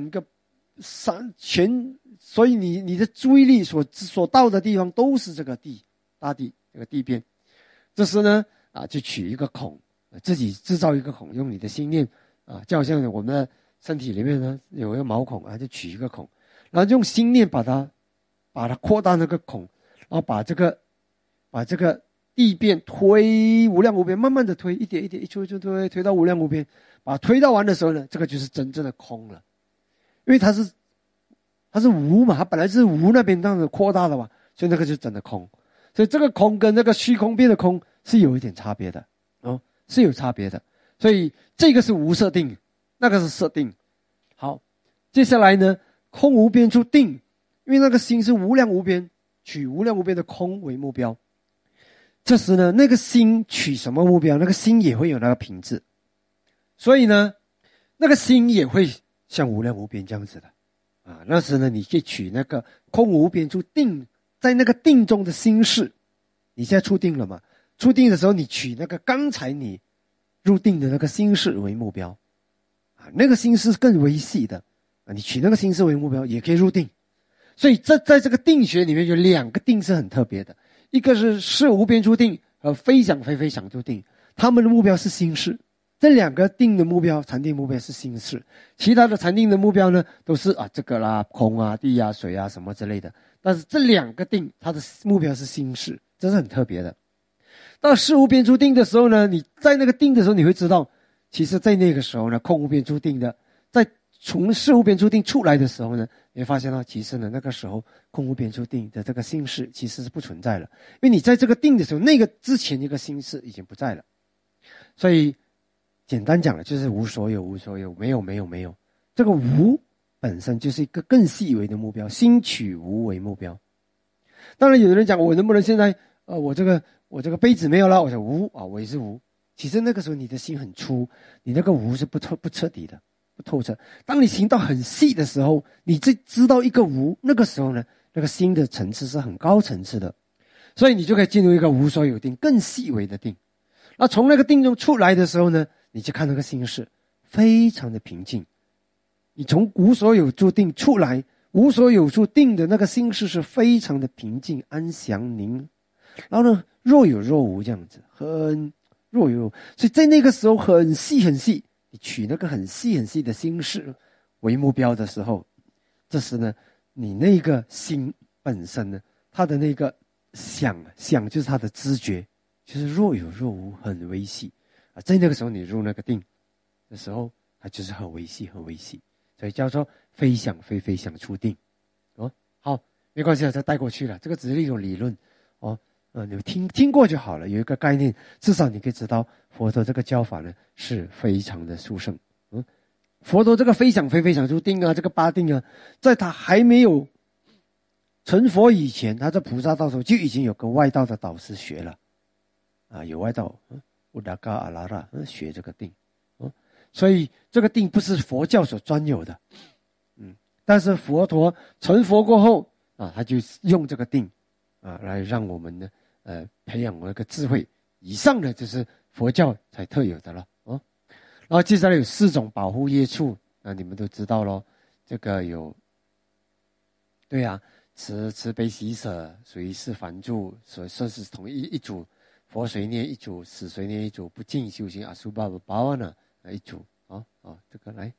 所以你的注意力所到的地方都是这个大地这个地变。这时呢就取一个孔，自己制造一个孔，用你的心念就好像我们的身体里面呢有一个毛孔就取一个孔，然后用心念把它扩大那个孔，然后把这个地变推无量无边，慢慢的推，一点一点一推到无量无边，把它推到完的时候呢，这个就是真正的空了。因为它是无嘛，它本来是无那边这样子扩大的嘛，所以那个就是真的空。所以这个空跟那个虚空变的空是有一点差别的是有差别的。所以这个是无色定，那个是色定。好，接下来呢，空无边处定，因为那个心是无量无边，取无量无边的空为目标。这时呢，那个心取什么目标，那个心也会有那个品质，所以呢，那个心也会像无量无边这样子的那时呢，你可以取那个空无边处定，在那个定中的心事。你现在触定了嘛？触定的时候，你取那个刚才你入定的那个心事为目标那个心事更微细的你取那个心事为目标也可以入定。所以在这个定学里面有2个定是很特别的，一个是事无边处定和非想非非想处定，他们的目标是心事。这2个定的目标，禅定目标是心事，其他的禅定的目标呢都是这个啦，空地水什么之类的。但是这2个定它的目标是心事，这是很特别的。到事无边处定的时候呢，你在那个定的时候，你会知道其实在那个时候呢，空无边处定的在从事无边处定出来的时候呢，你会发现到其实呢，那个时候空无边处定的这个心事其实是不存在了，因为你在这个定的时候，那个之前一个心事已经不在了。所以简单讲了，就是无所有，没有。这个无本身就是一个更细微的目标，心取无为目标。当然有的人讲，我能不能现在我这个杯子没有了，我说无我也是无。其实那个时候你的心很粗，你那个无是不彻底的，不透彻。当你行到很细的时候，你知道一个无，那个时候呢，那个心的层次是很高层次的，所以你就可以进入一个无所有定，更细微的定。那从那个定中出来的时候呢，你就看那个心事非常的平静。你从无所有处定出来，无所有处定的那个心事是非常的平静安详宁，然后呢若有若无这样子，很若有。所以在那个时候很细很细，你取那个很细很细的心事为目标的时候，这时呢你那个心本身呢，它的那个想就是它的知觉，就是若有若无，很微细在那个时候你入那个定的时候，它就是很微细很微细，所以叫做非想非非想处定好，没关系这带过去了，这个只是一种理论你听过就好了，有一个概念，至少你可以知道佛陀这个教法呢是非常的殊胜佛陀这个非想非非想处定这个8定在他还没有成佛以前，他在菩萨道中就已经有个外道的导师学了有外道乌达嘎阿拉拉学这个定所以这个定不是佛教所专有的但是佛陀成佛过后他就用这个定来让我们呢培养那个智慧。以上的就是佛教才特有的了然后接下来有4种保护业处你们都知道咯，这个有对慈悲喜舍属于是梵住，所说是同一组，佛随念一组，死随念一组，不净修行阿苏巴巴瓦呢一组这个来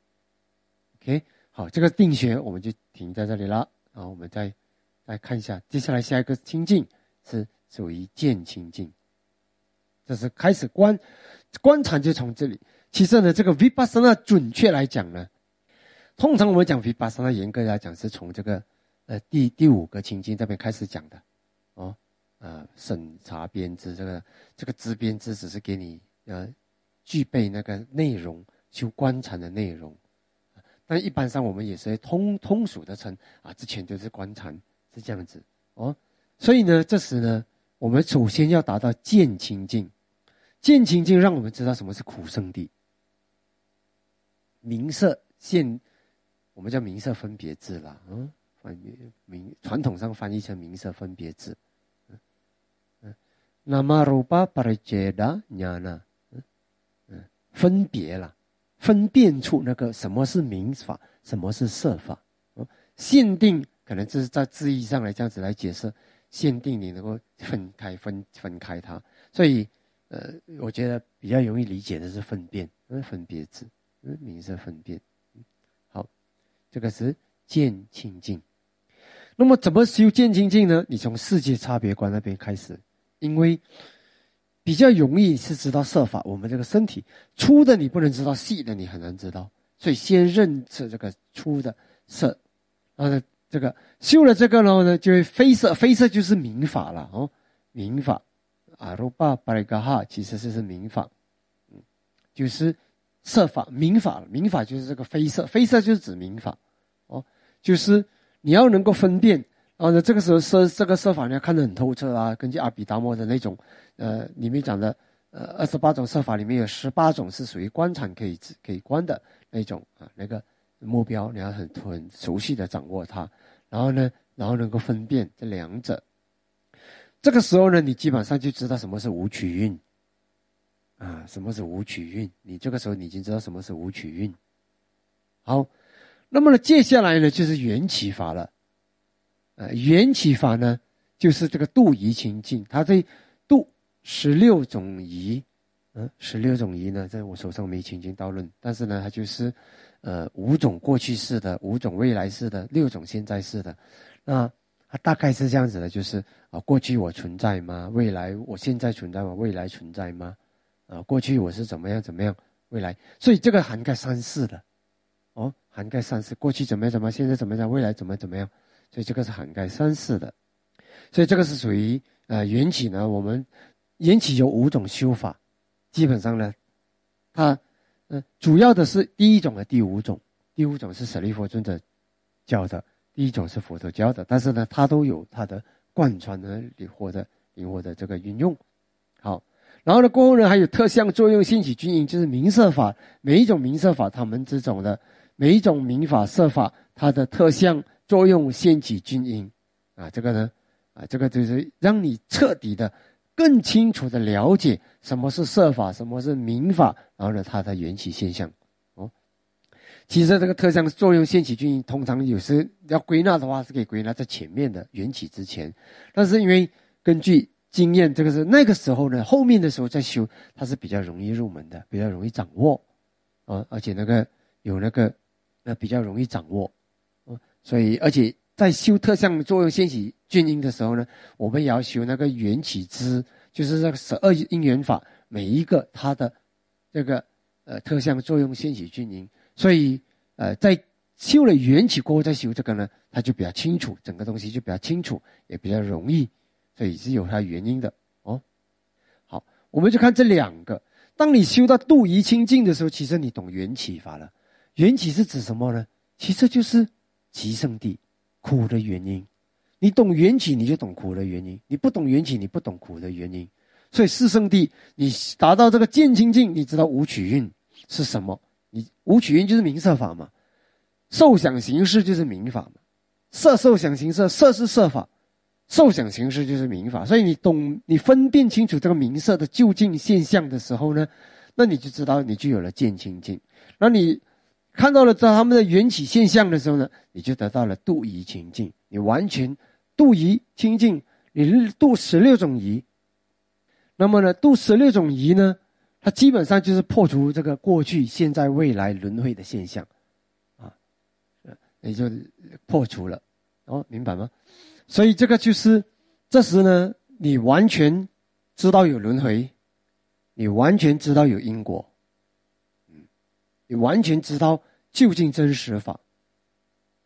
OK 好，这个定学我们就停在这里了我们再看一下接下来下一个清净是属于见清净，这是开始观禅就从这里。其实呢这个 Vipassana 准确来讲呢，通常我们讲 Vipassana 严格来讲是从这个第五个情境这边开始讲的，审查编织这个知编织只是给你具备那个内容修观禅的内容，但一般上我们也是通俗的称之前就是观禅是这样子所以呢，这时呢，我们首先要达到见清净，见清净让我们知道什么是苦圣地，名色现，我们叫名色分别智啦传统上翻译成名色分别智。nama rupa pariceda jnana，分别了，分辨出那个什么是名法，什么是色法。限定可能这是在字义上来这样子来解释，限定你能够分开它，所以我觉得比较容易理解的是分辨，分别智，名色分辨。好，这个是见清净。那么怎么修见清净呢？你从世界差别观那边开始，因为比较容易是知道色法，我们这个身体粗的你不能知道，细的你很难知道，所以先认识这个粗的色，然后呢这个修了这个呢就会非色，非色就是明法了明法arupa parikaha 其实是明法，就是色法明法，明法就是这个非色，非色就是指明法就是你要能够分辨，然后呢，这个时候这个色法你要看得很透彻根据阿毗达摩的那种，里面讲的28种色法里面有18种是属于观禅可以观的那种那个目标你要很熟悉的掌握它，然后能够分辨这两者，这个时候呢，你基本上就知道什么是无取运什么是无取运，你这个时候你已经知道什么是无取运。好。那么呢，接下来呢就是缘起法了。缘起法呢，就是这个度疑清净，它在度16种疑。16种疑呢，在我手上没清净道论，但是呢，它就是5种过去式的，5种未来式的，6种现在式的。那它大概是这样子的，就是过去我存在吗？未来我现在存在吗？未来存在吗？过去我是怎么样，未来，所以这个涵盖3世的。涵盖3世，过去怎么样，现在怎么样，未来怎么样，所以这个是涵盖3世的。所以这个是属于缘起呢，我们缘起有5种修法，基本上呢，它主要的是第1种和第5种，第5种是舍利弗尊者教的，第1种是佛陀教的，但是呢，它都有它的贯穿和灵活的这个运用。好，然后呢，过后呢还有特相作用兴起均因，就是名色法，每一种名色法他们这种的。每一种名法色法，它的特相作用现起均因这个呢这个就是让你彻底的更清楚的了解什么是色法，什么是名法，然后呢它的缘起现象其实这个特相作用现起均因通常有时要归纳的话是可以归纳在前面的缘起之前，但是因为根据经验，这个是那个时候呢，后面的时候再修它是比较容易入门的，比较容易掌握而且有比较容易掌握所以而且在修特相作用现起均因的时候呢，我们也要修那个缘起支，就是这个12因缘法，每一个它的这个特相作用现起均因，所以在修了缘起过后再修这个呢，它就比较清楚，整个东西就比较清楚，也比较容易，所以是有它原因的好，我们就看这2个，当你修到度疑清净的时候，其实你懂缘起法了。缘起是指什么呢？其实就是极圣地，苦的原因。你懂缘起，你就懂苦的原因；你不懂缘起，你不懂苦的原因。所以四圣地，你达到这个见清净，你知道无取运是什么？你无取运就是名色法嘛，受想行识就是名法嘛，色受想行识，色是色法，受想行识就是名法。所以你分辨清楚这个名色的究竟现象的时候呢，那你就知道你就有了见清净。那你看到了他们的缘起现象的时候呢，你就得到了度疑清净，你完全度疑清净，你度16种疑。那么呢，度16种疑呢，它基本上就是破除这个过去、现在、未来轮回的现象也就破除了明白吗？所以这个就是这时呢，你完全知道有轮回，你完全知道有因果，你完全知道究竟真实法。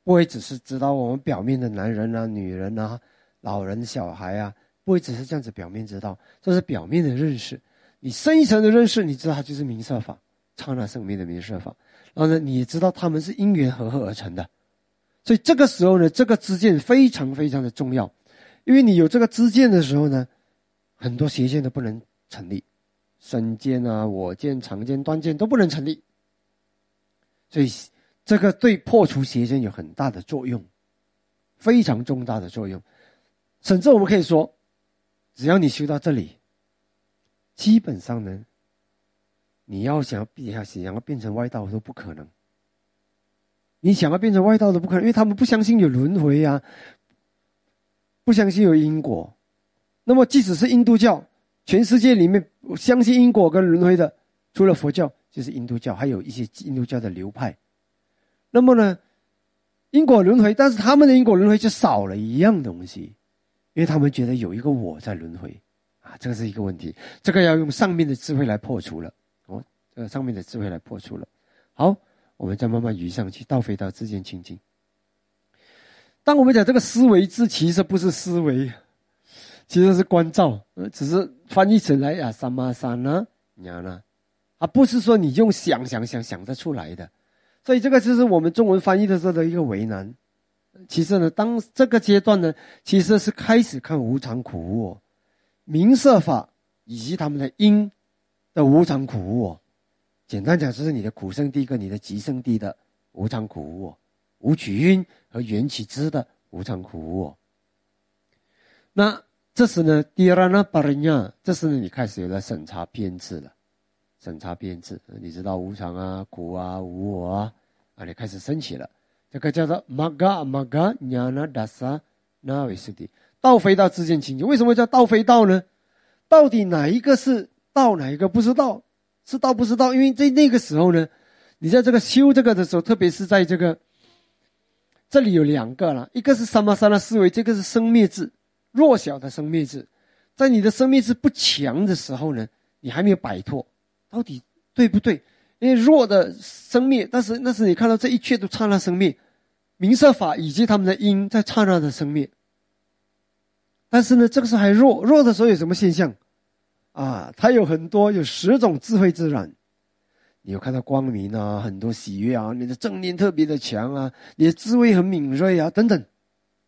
不会只是知道我们表面的男人啊、女人啊、老人、小孩啊，不会只是这样子表面知道，这是表面的认识。你深一层的认识，你知道它就是明色法，刹那生灭的明色法。然后呢，你也知道他们是因缘合而成的。所以这个时候呢，这个知见非常非常的重要，因为你有这个知见的时候呢，很多邪见都不能成立，身见啊、我见、常见、断见都不能成立。所以这个对破除邪见有很大的作用，非常重大的作用。甚至我们可以说，只要你修到这里，基本上呢，你要想要变成外道都不可能。你想要变成外道都不可能，因为他们不相信有轮回啊，不相信有因果。那么即使是印度教，全世界里面相信因果跟轮回的，除了佛教就是印度教，还有一些印度教的流派。那么呢，因果轮回，但是他们的因果轮回就少了一样东西，因为他们觉得有一个我在轮回啊，这个是一个问题，这个要用上面的智慧来破除了这个上面的智慧来破除了。好，我们再慢慢移上去，倒飞到自见清净。当我们讲这个思维智，其实不是思维，其实是关照，只是翻译成来萨玛萨那呀那，不是说你用想得出来的。所以这个就是我们中文翻译的时候的一个为难。其实呢，当这个阶段呢，其实是开始看无常苦无我、明色法以及他们的因的无常苦无我。简单讲，就是你的苦圣地跟你的极圣地的无常苦无我，无取因和缘起之的无常苦无我。那这时呢，第二呢，巴人呀，这时呢，你开始有了审查编制了。审查编制，你知道无常啊、苦啊、无我啊，你开始升起了。这个叫做 Magga Jnana Dasa Na Visuddhi， 倒飞到自见清净。为什么叫倒飞道呢？到底哪一个是道，哪一个不是道？是道不是道？因为在那个时候呢，你在这个修这个的时候，特别是在这里有两个了，一个是三摩三那思维，这个是生灭智，弱小的生灭智。在你的生灭智不强的时候呢，你还没有摆脱，到底对不对？因为弱的生灭，但是那是你看到这一切都刹那生灭，明色法以及他们的因在刹那的生灭。但是呢，这个时候还弱的时候有什么现象它有很多，有10种智慧之染。你有看到光明啊，很多喜悦啊，你的正念特别的强啊，你的智慧很敏锐啊，等等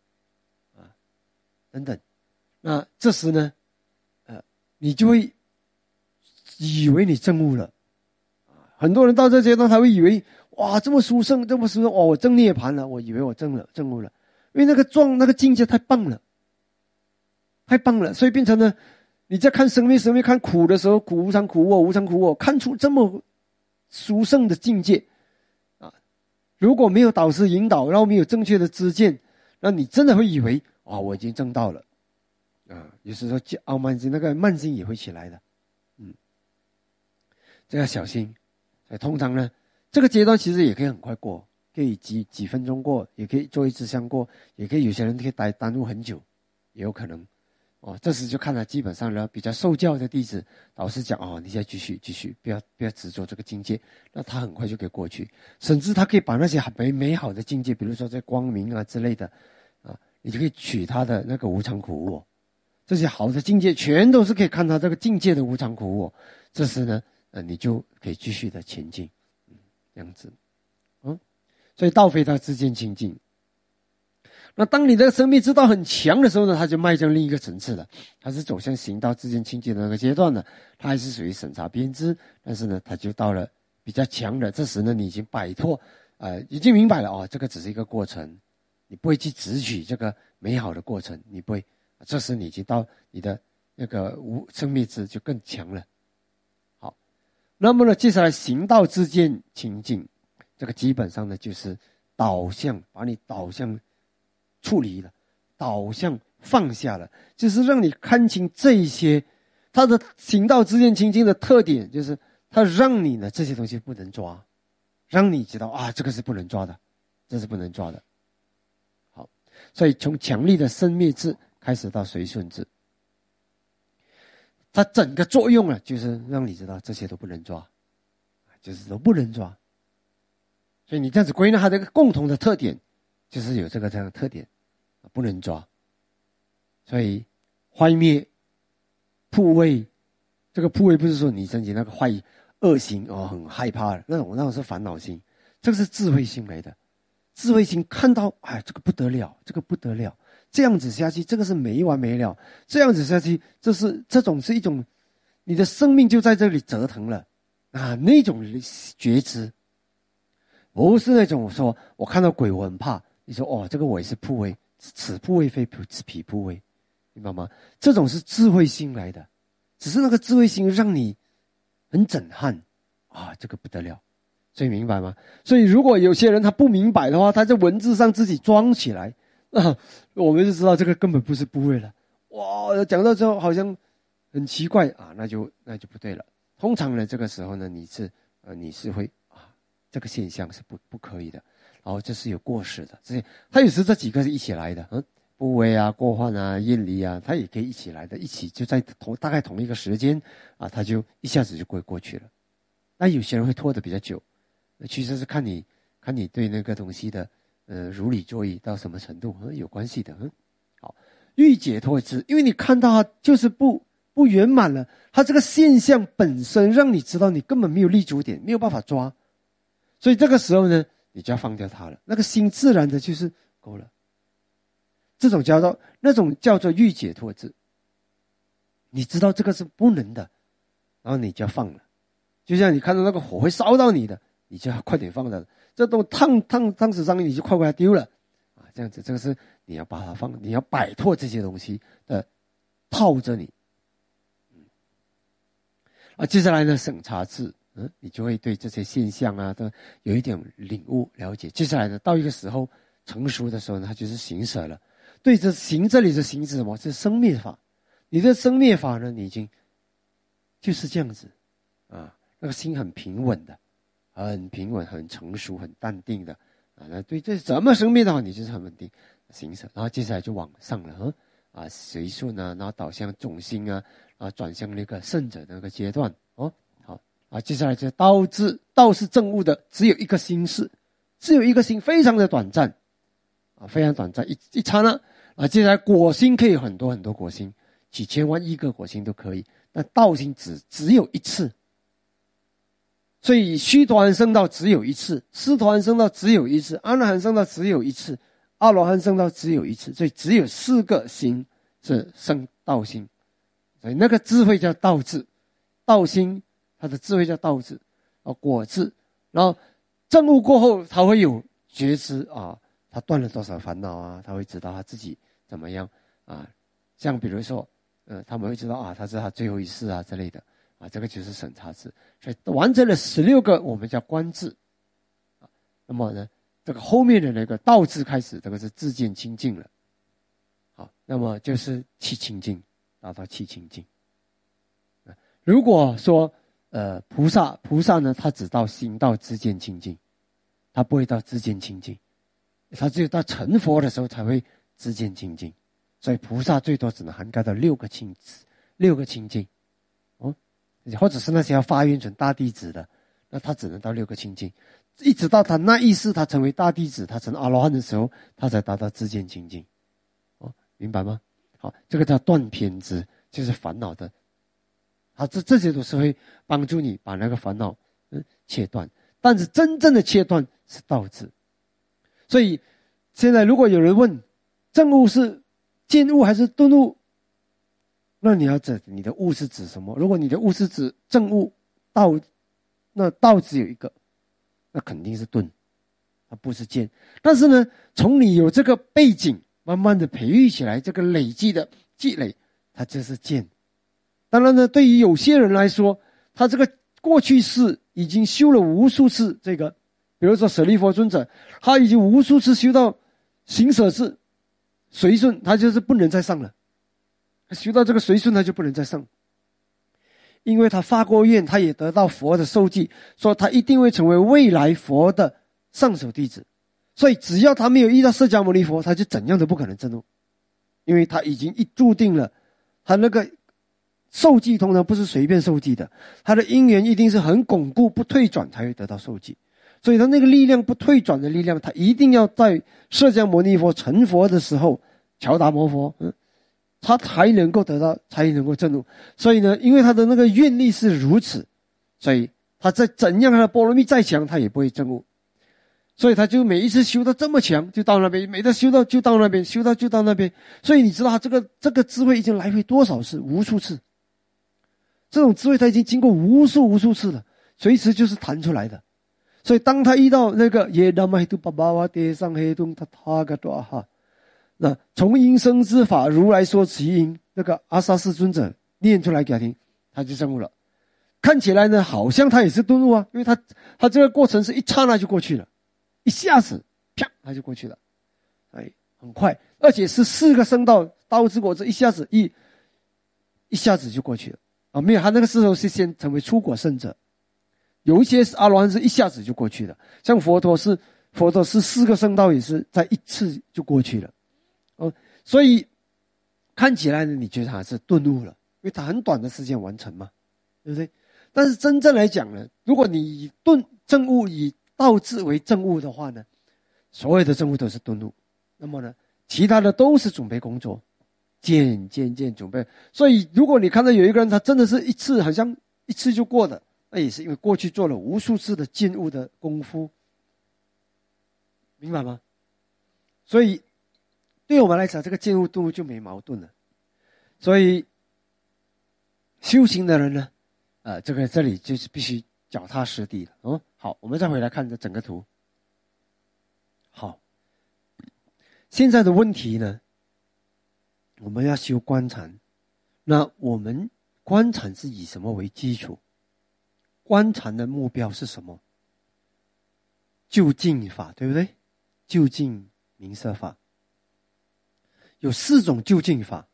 等等。那这时呢你就会以为你证悟了。很多人到这阶段他会以为，哇，这么殊胜，这么殊胜，我证涅槃了，我以为我证悟了。因为那个境界太棒了，太棒了，所以变成了你在看生命看苦的时候，苦无常苦无我，无常苦无我，看出这么殊胜的境界如果没有导师引导，然后没有正确的知见，那你真的会以为我已经证到了有时候傲慢心，那个慢心也会起来的这要小心。所以通常呢，这个阶段其实也可以很快过，可以几分钟过，也可以做一支香过，也可以有些人可以耽误很久，也有可能这时就看了基本上呢比较受教的弟子，老师讲你现在继续，不要执着这个境界，那他很快就可以过去，甚至他可以把那些美好的境界，比如说在光明啊之类的你就可以取他的那个无常苦无我，这些好的境界全都是可以看到这个境界的无常苦无我。这时呢你就可以继续的前进这样子所以倒飞到自见清净。那当你的生命之道很强的时候呢，他就迈向另一个层次了，他是走向行道自见清净的那个阶段了。他还是属于审查编织，但是呢他就到了比较强的。这时呢你已经摆脱已经明白了这个只是一个过程，你不会去执取这个美好的过程，你不会这时你已经到你的那个生命之就更强了。好，那么呢接下来行道自见清净，这个基本上呢就是导向，把你导向处理了，导向放下了，就是让你看清这一些他的行道自见清净的特点，就是他让你呢这些东西不能抓，让你知道这个是不能抓的，这是不能抓的。好，所以从强力的生灭智开始到随顺智，它整个作用就是让你知道这些都不能抓，就是都不能抓。所以你这样子归纳它的一个共同的特点， 就是有这样的特点，不能抓。所以坏灭、怖畏，这个怖畏不是说你身体那个恶心很害怕的那种是烦恼心，这个是智慧心来的。智慧心看到这个不得了，这个不得了，这样子下去，这个是没完没了，这样子下去，这种是一种你的生命就在这里折腾了那种觉知，不是那种说我看到鬼我很怕，你说这个我也是怖畏，此怖畏非彼怖畏，明白吗？这种是智慧心来的，只是那个智慧心让你很震撼这个不得了。所以明白吗？所以如果有些人他不明白的话，他在文字上自己装起来我们就知道这个根本不是怖畏了。哇，讲到之后好像很奇怪那就不对了。通常呢，这个时候呢，你是会这个现象是不可以的，然后这是有过失的。他有时这几个是一起来的，怖畏过患厌离他也可以一起来的，一起就在大概同一个时间他就一下子就过去了。那有些人会拖得比较久。其实是看你对那个东西的如理作意到什么程度有关系的。好，欲解脱之，因为你看到它就是不圆满了，它这个现象本身让你知道你根本没有立足点，没有办法抓，所以这个时候呢，你就要放掉它了，那个心自然的就是够了。那种叫做欲解脱之，你知道这个是不能的，然后你就要放了。就像你看到那个火会烧到你的，你就要快点放了，这种烫死伤你就快给它丢了这样子，这个是你要把它放，你要摆脱这些东西的套着你。接下来呢，审查制，你就会对这些现象都有一点领悟了解。接下来呢，到一个时候成熟的时候呢，它就是行舍了。对，这里的行是什么？是生灭法。你的生灭法呢，你已经就是这样子那个心很平稳的，很平稳，很成熟，很淡定的那对这怎么生灭的话，你就是很稳定行舍。然后接下来就往上了随顺然后导向种心转向那个圣者的那个阶段好接下来就道智，道是证悟的，只有一个心事，只有一个心，非常的短暂非常短暂，一刹那接下来果心可以很多很多果心，几千万亿个果心都可以，但道心只有一次。所以须陀洹圣道只有一次，斯陀洹圣道只有一次，阿那含圣道只有一次，阿罗汉圣道只有一次，所以只有4个心是圣道心。所以那个智慧叫道智，道心它的智慧叫道智果智，然后证悟过后他会有觉知他断了多少烦恼他会知道他自己怎么样像比如说他们会知道他是他最后一世之类的这个就是审查制。所以完成了16个我们叫观智那么呢这个后面的那个道智开始，这个是自见清净了好，那么就是气清净，达到气清净。如果说菩萨呢，他只到心到自见清净，他不会到自见清净，他只有到成佛的时候才会自见清净。所以菩萨最多只能涵盖到6个清净或者是那些要发愿成大弟子的，那他只能到6个清净，一直到他那一世他成为大弟子，他成阿罗汉的时候，他才达到自见清净明白吗？好，这个叫断偏执，就是烦恼的这些都是会帮助你把那个烦恼切断，但是真正的切断是道智。所以现在如果有人问证悟是见悟还是顿悟，那你要指你的悟是指什么？如果你的悟是指证悟道，那道只有一个，那肯定是顿，它不是见。但是呢，从你有这个背景慢慢的培育起来，这个累积的积累，它就是见。当然呢，对于有些人来说，他这个过去世已经修了无数次这个，比如说舍利弗尊者，他已经无数次修到行舍智随顺，他就是不能再上了。修到这个随顺他就不能再上，因为他发过愿，他也得到佛的受记，说他一定会成为未来佛的上首弟子。所以只要他没有遇到释迦牟尼佛，他就怎样都不可能证悟，因为他已经注定了，他那个受记通常不是随便受记的，他的因缘一定是很巩固不退转才会得到受记。 所以他那个力量不退转的力量，他一定要在释迦牟尼佛成佛的时候，乔达摩佛，他才能够得到，才能够证悟。所以呢，因为他的那个愿力是如此，所以他在怎样他的波罗蜜再强，他也不会证悟。所以他就每一次修到这么强，就到那边；每次修到就到那边，修到就到那边。所以你知道他这个智慧已经来回多少次，无数次。这种智慧他已经经过无数次了，随时就是弹出来的。所以当他遇到那个耶那么黑度巴巴瓦跌上黑洞他他个多哈，那从因生之法，如来说其因，那个阿萨斯尊者念出来给他听，他就证悟了。看起来呢，好像他也是顿悟啊，因为他这个过程是一刹那就过去了。一下子，啪，他就过去了，哎，很快，而且是4个圣道道之果子，一下子一下子就过去了啊！没有，他那个时候是先成为初果圣者，有一些阿罗汉是一下子就过去了，像佛陀是4个圣道也是在一次就过去了，哦，所以看起来呢，你觉得他是顿悟了，因为他很短的时间完成嘛，对不对？但是真正来讲呢，如果你以证悟以道智为证悟的话呢，所有的证悟都是顿悟，那么呢，其他的都是准备工作，渐准备。所以如果你看到有一个人他真的是一次好像一次就过的，那也是因为过去做了无数次的见悟的功夫，明白吗？所以对我们来讲，这个见悟顿悟就没矛盾了。所以修行的人呢，这里就是必须脚踏实地的哦。好，我们再回来看这整个图。好，现在的问题呢，我们要修观禅，那我们观禅是以什么为基础？观禅的目标是什么？究竟法，对不对？究竟名色法有4种究竟法：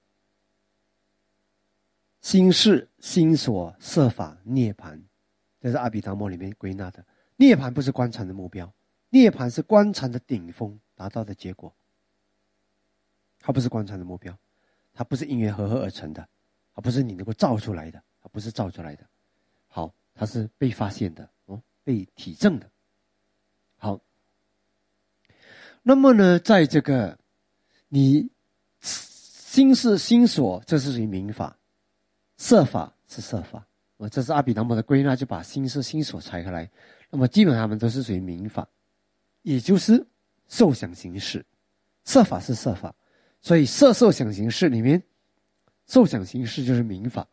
心事、心所、色法、涅槃。这是阿毗达摩里面归纳的。涅槃不是观禅的目标，涅槃是观禅的顶峰达到的结果，它不是观禅的目标，它不是因缘和合而成的，它不是你能够造出来的，它不是造出来的。好，它是被发现的，被体证的。好，那么呢，在这个你心是心所，这是属于明法；色法是色法。这是阿毗达摩的归纳，就把心是心所拆开来。那么基本上他们都是属于明法，也就是受想行识。色法是色法，所以色受想行识里面，受想行识就是明法。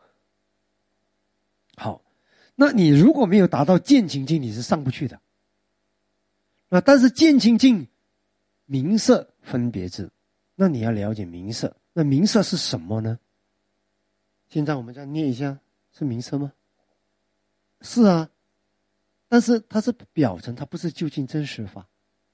好，那你如果没有达到见清净，你是上不去的。那但是见清净，明色分别智，那你要了解明色。那明色是什么呢？现在我们再念一下，是明色吗？是啊，但是它是表层，它不是究竟真实法。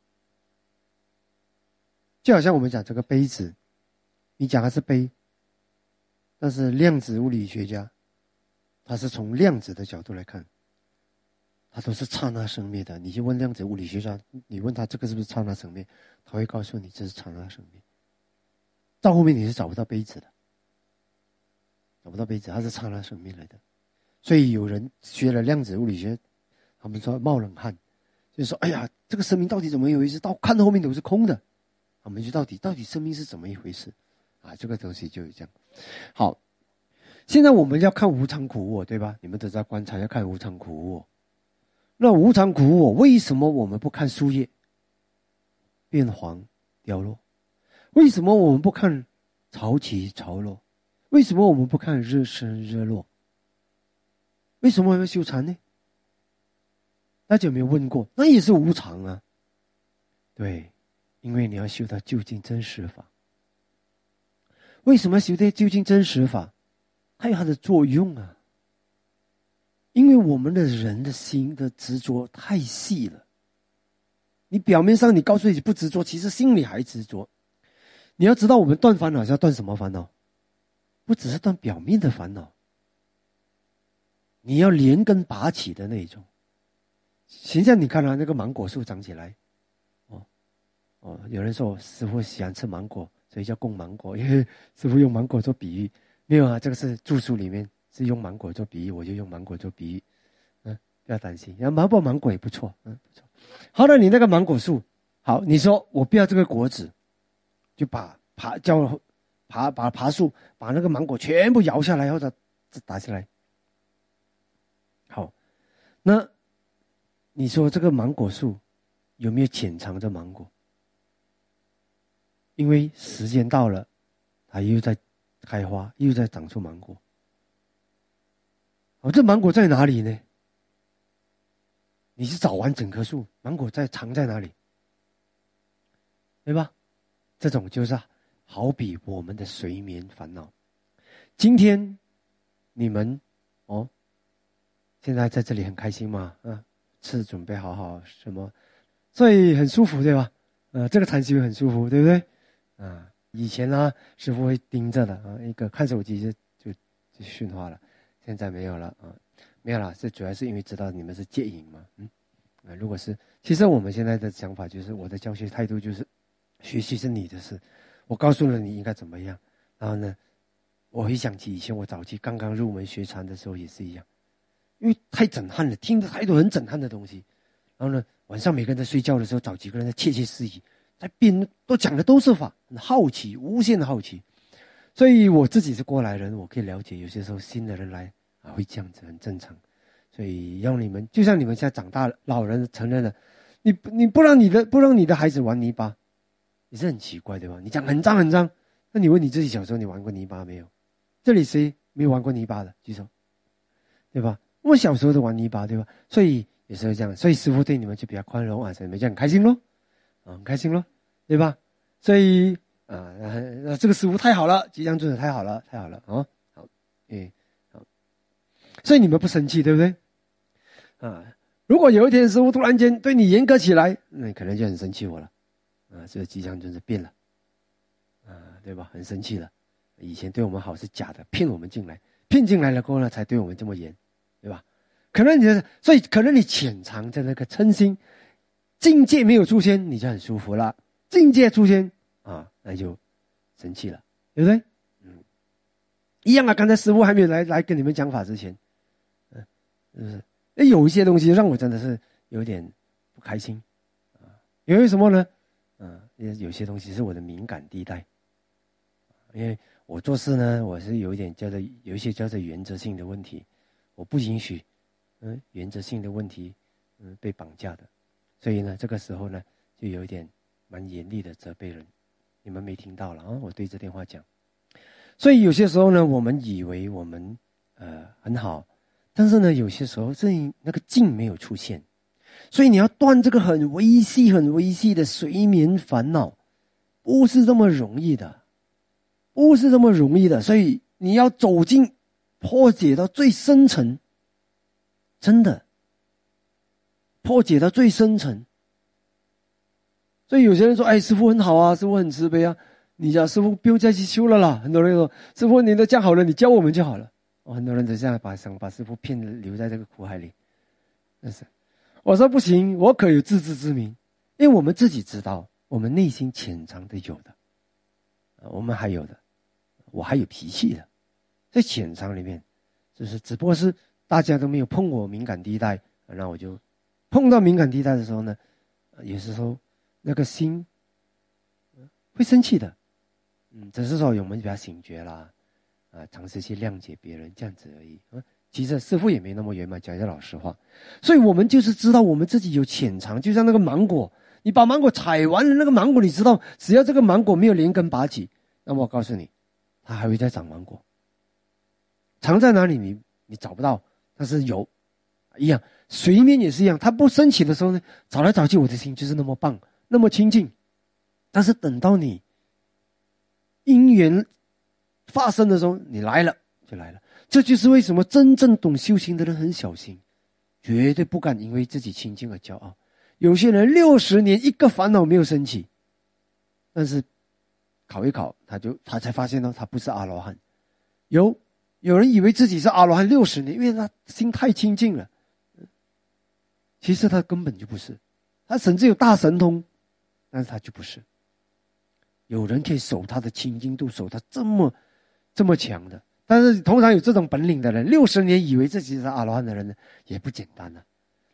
就好像我们讲这个杯子，你讲它是杯，但是量子物理学家他是从量子的角度来看，它都是刹那生灭的。你去问量子物理学家，你问他这个是不是刹那生灭，他会告诉你这是刹那生灭。到后面你是找不到杯子的，找不到杯子，它是刹那生灭来的。所以有人学了量子物理学，他们说冒冷汗，就是说哎呀，这个生命到底怎么一回事？到看到后面都是空的，我们就到底生命是怎么一回事啊？这个东西就是这样。好，现在我们要看无常苦无我，对吧？你们都知道观察要看无常苦无我。那无常苦无我，为什么我们不看树叶变黄凋落？为什么我们不看潮起潮落？为什么我们不看日升日落？为什么我们要修禅呢？大家有没有问过？那也是无常啊。对，因为你要修到究竟真实法。为什么修到究竟真实法？它有它的作用啊。因为我们的人的心的执着太细了。你表面上你告诉自己不执着，其实心里还执着。你要知道我们断烦恼是要断什么烦恼？不只是断表面的烦恼，你要连根拔起的那种。现在你看到那个芒果树长起来，有人说师父喜欢吃芒果，所以叫供芒果，因为师父用芒果做比喻。没有啊，这个是著书里面是用芒果做比喻，我就用芒果做比喻。 不要担心，然后芒果也不错，不错。好了，你那个芒果树，好，你说我不要这个果子，就把爬树把那个芒果全部摇下来或者打下来。好，那你说这个芒果树有没有潜藏着芒果？因为时间到了，它又在开花，又在长出芒果。这芒果在哪里呢？你是找完整棵树，芒果藏在哪里？对吧？这种就是好比我们的睡眠烦恼。今天你们现在在这里很开心吗？吃准备好什么，所以很舒服，对吧？这个禅修很舒服，对不对？以前呢，师父会盯着的一个看手机就训话了，现在没有了没有了。这主要是因为知道你们是戒瘾嘛，如果是，其实我们现在的想法就是，我的教学态度就是，学习是你的事，我告诉了你应该怎么样，然后呢，我回想起以前我早期刚刚入门学禅的时候也是一样，因为太震撼了，听着太多很震撼的东西，然后呢，晚上每个人在睡觉的时候，找几个人在窃窃私语，在编都讲的都是法，很好奇，无限的好奇，所以我自己是过来人，我可以了解，有些时候新的人来会这样子，很正常。所以让你们，就像你们现在长大了，老人承认了，你不让你的孩子玩泥巴，也是很奇怪，对吧？你讲很脏很脏，那你问你自己小时候你玩过泥巴没有？这里谁没有玩过泥巴的？举手，对吧？我小时候都玩泥巴，对吧？所以也是这样，所以师父对你们就比较宽容所以你们就很开心咯，很开心咯，对吧？所以这个师父太好了，吉祥尊者太好了好，所以你们不生气，对不对？如果有一天师父突然间对你严格起来，那你可能就很生气我了，这个吉祥尊者变了，对吧？很生气了，以前对我们好是假的，骗我们进来，骗进来了过后呢，才对我们这么严，对吧？所以可能你潜藏着那个嗔心，境界没有出现，你就很舒服了；境界出现那就生气了，对不对？一样刚才师父还没有来跟你们讲法之前，有一些东西让我真的是有点不开心因为什么呢？有些东西是我的敏感地带，因为我做事呢，我是有一些叫做原则性的问题，我不允许原则性的问题被绑架的，所以呢，这个时候呢，就有一点蛮严厉的责备人。你们没听到了我对着电话讲。所以有些时候呢，我们以为我们很好。但是呢，有些时候那个境没有出现，所以你要断这个很微细的睡眠烦恼，不是这么容易的，所以你要走进破解到最深层，真的破解到最深层。所以有些人说，师父很好师父很慈悲你讲师父不用再去修了啦。很多人说，师父你都讲好了，你教我们就好了。很多人就这样想把师父骗留在这个苦海里，但是我说不行，我可有自知之明，因为我们自己知道，我们内心潜藏的有的，我们还有的，我还有脾气的，在潜藏里面，就是只不过是大家都没有碰我敏感地带，那我就碰到敏感地带的时候呢，有时候那个心会生气的，只是说我们比较醒觉啦。尝试去谅解别人这样子而已其实师父也没那么圆满，讲一句老实话。所以我们就是知道我们自己有潜藏，就像那个芒果，你把芒果采完了，那个芒果你知道，只要这个芒果没有连根拔起，那么我告诉你，它还会再长芒果。藏在哪里你找不到，但是有一样，水面也是一样，它不升起的时候呢，找来找去我的心就是那么棒，那么清净。但是等到你因缘发生的时候，你来了就来了。这就是为什么真正懂修行的人很小心，绝对不敢因为自己清净而骄傲。有些人60年一个烦恼没有升起，但是考一考他才发现他不是阿罗汉。有人以为自己是阿罗汉60年，因为他心太清净了，其实他根本就不是。他甚至有大神通，但是他就不是。有人可以守他的清净度，守他这么强的，但是通常有这种本领的人，60年以为自己是阿罗汉的人呢，也不简单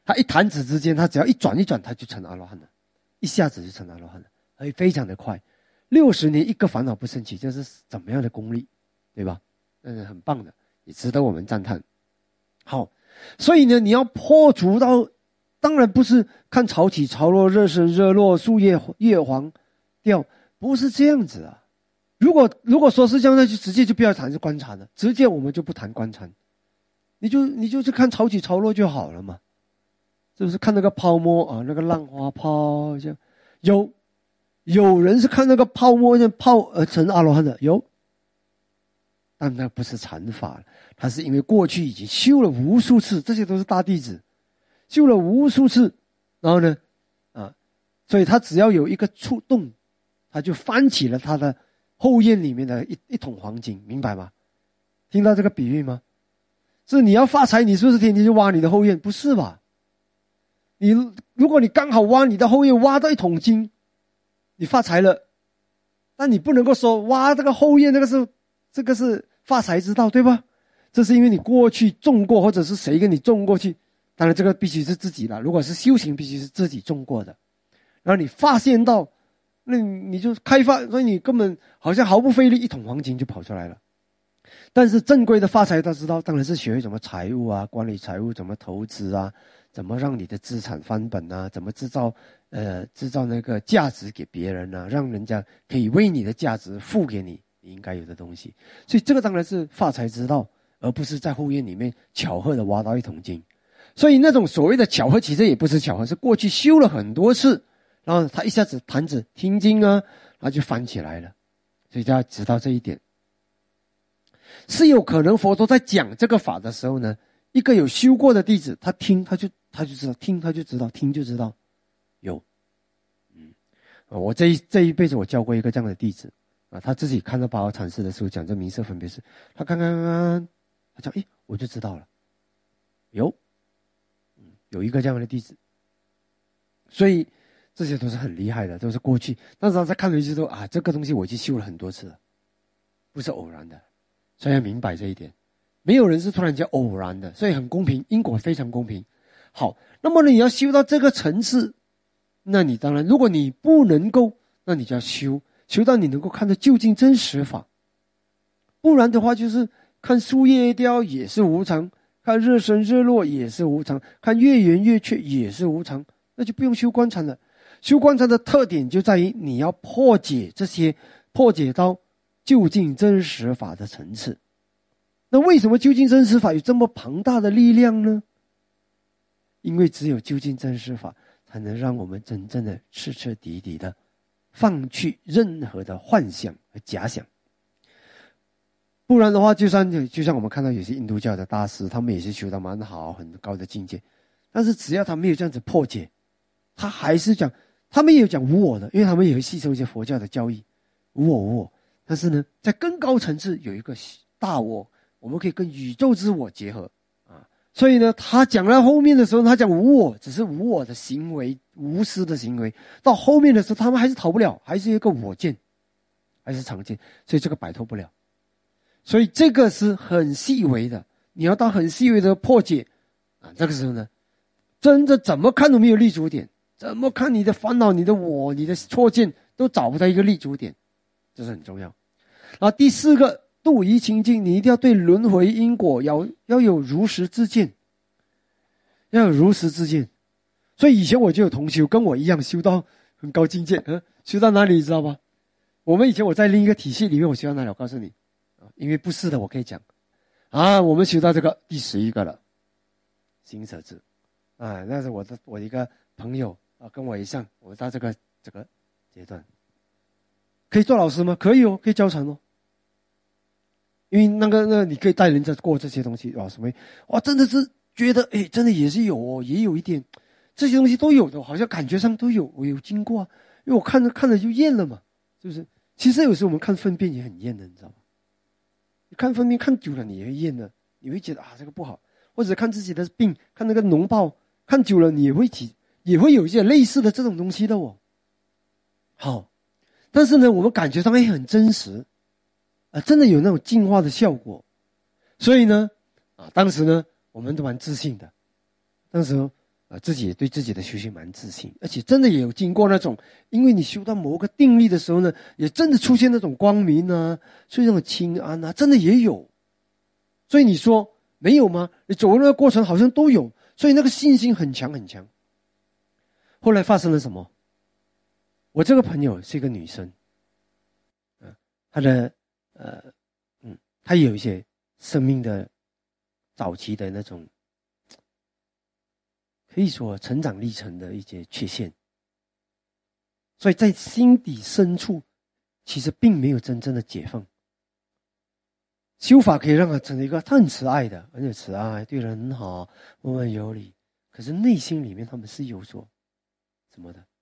他一弹指之间，他只要一转一转，他就成阿罗汉了，一下子就成阿罗汉了，而且非常的快，60年一个烦恼不升起，这是怎么样的功力，对吧？那是很棒的，也值得我们赞叹。好，所以呢，你要破除到，当然不是看潮起潮落、热升热落、树叶叶黄掉，不是这样子啊。如果说是这样，那就直接就不要谈观禅了，直接我们就不谈观禅，你就去看潮起潮落就好了嘛。是不是看那个泡沫啊？那个浪花泡这样，有人是看那个泡沫这样泡而成阿罗汉的，有，但那不是禅法，他是因为过去已经修了无数次，这些都是大弟子，修了无数次，然后呢，所以他只要有一个触动，他就翻起了他的后院里面的一桶黄金，明白吗？听到这个比喻吗？是你要发财，你是不是天天就挖你的后院？不是吧？如果你刚好挖你的后院挖到一桶金，你发财了，但你不能够说挖这个后院这个是发财之道，对吧？这是因为你过去种过，或者是谁跟你种过去，当然这个必须是自己了，如果是修行必须是自己种过的，然后你发现到那你就开发，所以你根本好像毫不费力一桶黄金就跑出来了。但是正规的发财大之道当然是学会怎么财务啊，管理财务，怎么投资啊，怎么让你的资产翻本啊，怎么制造那个价值给别人啊，让人家可以为你的价值付给你应该有的东西。所以这个当然是发财之道，而不是在后院里面巧合的挖到一桶金。所以那种所谓的巧合其实也不是巧合，是过去修了很多次，然后他一下子弹指听经啊，然后就翻起来了。所以大家知道这一点。是有可能佛陀在讲这个法的时候呢，一个有修过的弟子，他听他就知道，听他就知道，听就知道。有，我这一辈子我教过一个这样的弟子啊，他自己看到八华禅师的时候讲这名色分别是，他刚刚他讲，我就知道了。有一个这样的弟子，所以这些都是很厉害的，都是过去。但是他在看回去之后啊，这个东西我已经修了很多次了，不是偶然的。所以要明白这一点，没有人是突然间偶然的，所以很公平，因果非常公平。好，那么你要修到这个层次，那你当然，如果你不能够，那你就要修到你能够看得究竟真实法。不然的话，就是看树叶凋也是无常，看热升热落也是无常，看月圆月缺也是无常，那就不用修观禅了。修观禅的特点就在于你要破解这些，破解到究竟真实法的层次。那为什么究竟真实法有这么庞大的力量呢？因为只有究竟真实法才能让我们真正的彻彻底底的放去任何的幻想和假想。不然的话，就像我们看到有些印度教的大师，他们也是修得蛮好，很高的境界，但是只要他没有这样子破解，他还是讲，他们也有讲无我的，因为他们也会吸收一些佛教的教义，无我无我。但是呢，在更高层次有一个大我，我们可以跟宇宙之我结合啊。所以呢，他讲到后面的时候，他讲无我，只是无我的行为，无私的行为。到后面的时候，他们还是逃不了，还是一个我见，还是常见，所以这个摆脱不了。所以这个是很细微的，你要到很细微的破解啊。这个时候呢，真的怎么看都没有立足点，怎么看你的烦恼、你的我、你的错见都找不到一个立足点，这是很重要。然后第四个，度疑清净，你一定要对轮回因果要有如实之见，要有如实之见。所以以前我就有同修跟我一样修到很高境界，修到哪里你知道吗？我们以前我在另一个体系里面，我修到哪里？我告诉你，因为不是的，我可以讲啊，我们修到这个第11个了，行舍智啊，那是我一个朋友啊，跟我一样，我到这个阶段。可以做老师吗？可以哦，可以教禅哦。因为那你可以带人家过这些东西，什么？哇，真的是觉得，真的也是有哦，也有一点，这些东西都有的，好像感觉上都有，我有经过啊。因为我看着就厌了嘛，是不是？其实有时候我们看粪便也很厌的，你知道吗？你看粪便看久了，你也会厌的，你会觉得这个不好，或者看自己的病，看那个脓泡，看久了你也会有一些类似的这种东西的哦。好。但是呢，我们感觉上很真实，真的有那种净化的效果。所以呢，当时呢，我们都蛮自信的。当时自己也对自己的修行蛮自信，而且真的也有经过那种，因为你修到某个定力的时候呢，也真的出现那种光明啊，出现那种清安啊，真的也有。所以你说没有吗？你走的那个过程好像都有，所以那个信心很强很强。后来发生了什么？我这个朋友是一个女生，她的她有一些生命的早期的那种，可以说成长历程的一些缺陷，所以在心底深处，其实并没有真正的解放。修法可以让她成为一个她很慈爱的，而且慈爱，对人很好，温文有礼，可是内心里面他们是有所什么的。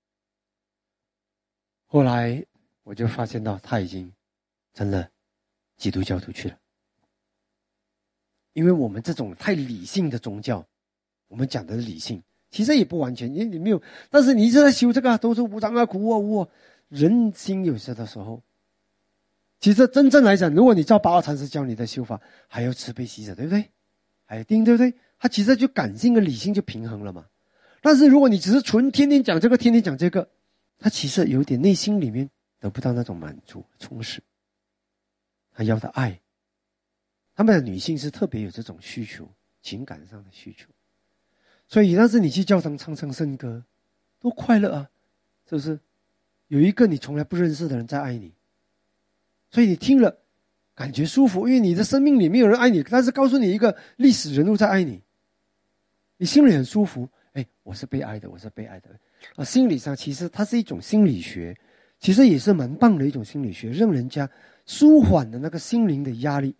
后来我就发现到他已经成了基督教徒去了。因为我们这种太理性的宗教，我们讲的是理性，其实也不完全，因为你没有，但是你一直在修这个都是无常啊、苦啊、无啊，人心有些的时候，其实真正来讲，如果你照八二禅师教你的修法，还要慈悲喜舍，对不对？还有定，对不对？他其实就感性跟理性就平衡了嘛。但是如果你只是纯天天讲这个，天天讲这个，他其实有点内心里面得不到那种满足充实，他要的爱。他们的女性是特别有这种需求，情感上的需求，所以但是你去教堂唱唱圣歌，多快乐啊，是不是？有一个你从来不认识的人在爱你，所以你听了感觉舒服，因为你的生命里没有人爱你，但是告诉你一个历史人物在爱你，你心里很舒服。哎，我是被爱的，我是被爱的啊！心理上其实它是一种心理学，其实也是蛮棒的一种心理学，让人家舒缓的那个心灵的压力。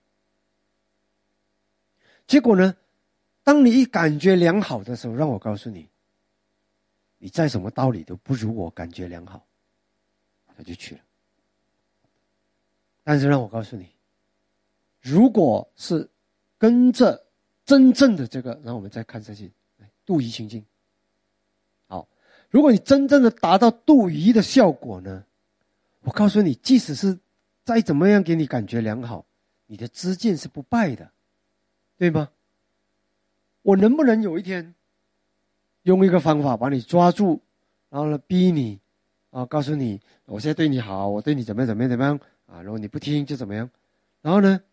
结果呢，当你一感觉良好的时候，让我告诉你，你再什么道理都不如我感觉良好，他就去了。但是让我告诉你，如果是跟着真正的这个，然后我们再看下去，度疑清净。好，如果你真正的达到度疑的效果呢，我告诉你，即使是再怎么样给你感觉良好，你的知见是不败的，对吗？我能不能有一天用一个方法把你抓住，然后呢逼你啊，告诉你我现在对你好，我对你怎么样怎么样怎么样啊，如果你不听就怎么样，然后呢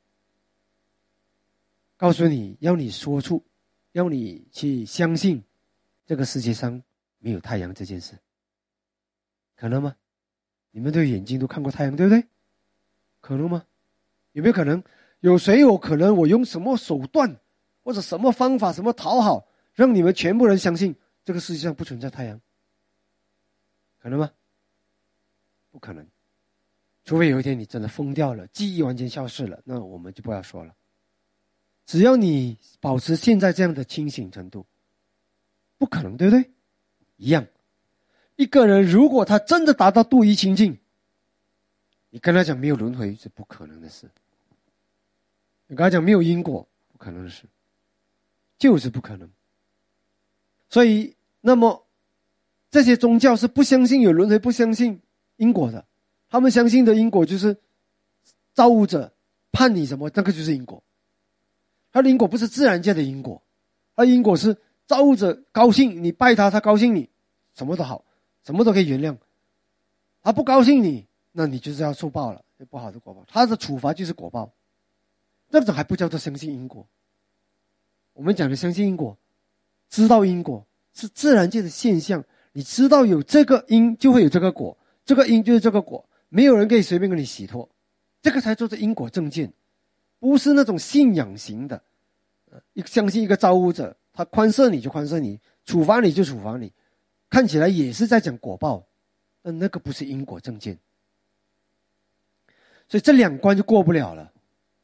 告诉你要你说出，要你去相信这个世界上没有太阳这件事，可能吗？你们的眼睛都看过太阳，对不对？可能吗？有没有可能？有谁有可能我用什么手段或者什么方法什么讨好，让你们全部人相信这个世界上不存在太阳？可能吗？不可能。除非有一天你真的疯掉了，记忆完全消失了，那我们就不要说了。只要你保持现在这样的清醒程度，不可能，对不对？一样，一个人如果他真的达到度疑清净，你跟他讲没有轮回是不可能的事，你跟他讲没有因果，不可能的事，就是不可能。所以那么这些宗教是不相信有轮回，不相信因果的，他们相信的因果就是造物者判你什么，那个就是因果。他的因果不是自然界的因果，他的因果是造物者高兴你拜他，他高兴你什么都好，什么都可以原谅。他不高兴你，那你就是要受报了，不好的果报，他的处罚就是果报。那种还不叫做相信因果。我们讲的相信因果，知道因果是自然界的现象，你知道有这个因就会有这个果，这个因就是这个果，没有人可以随便跟你洗脱，这个才做做因果正见，不是那种信仰型的，相信一个造物者，他宽赦你就宽赦你，处罚你就处罚你，看起来也是在讲果报，但那个不是因果正见，所以这两关就过不了了，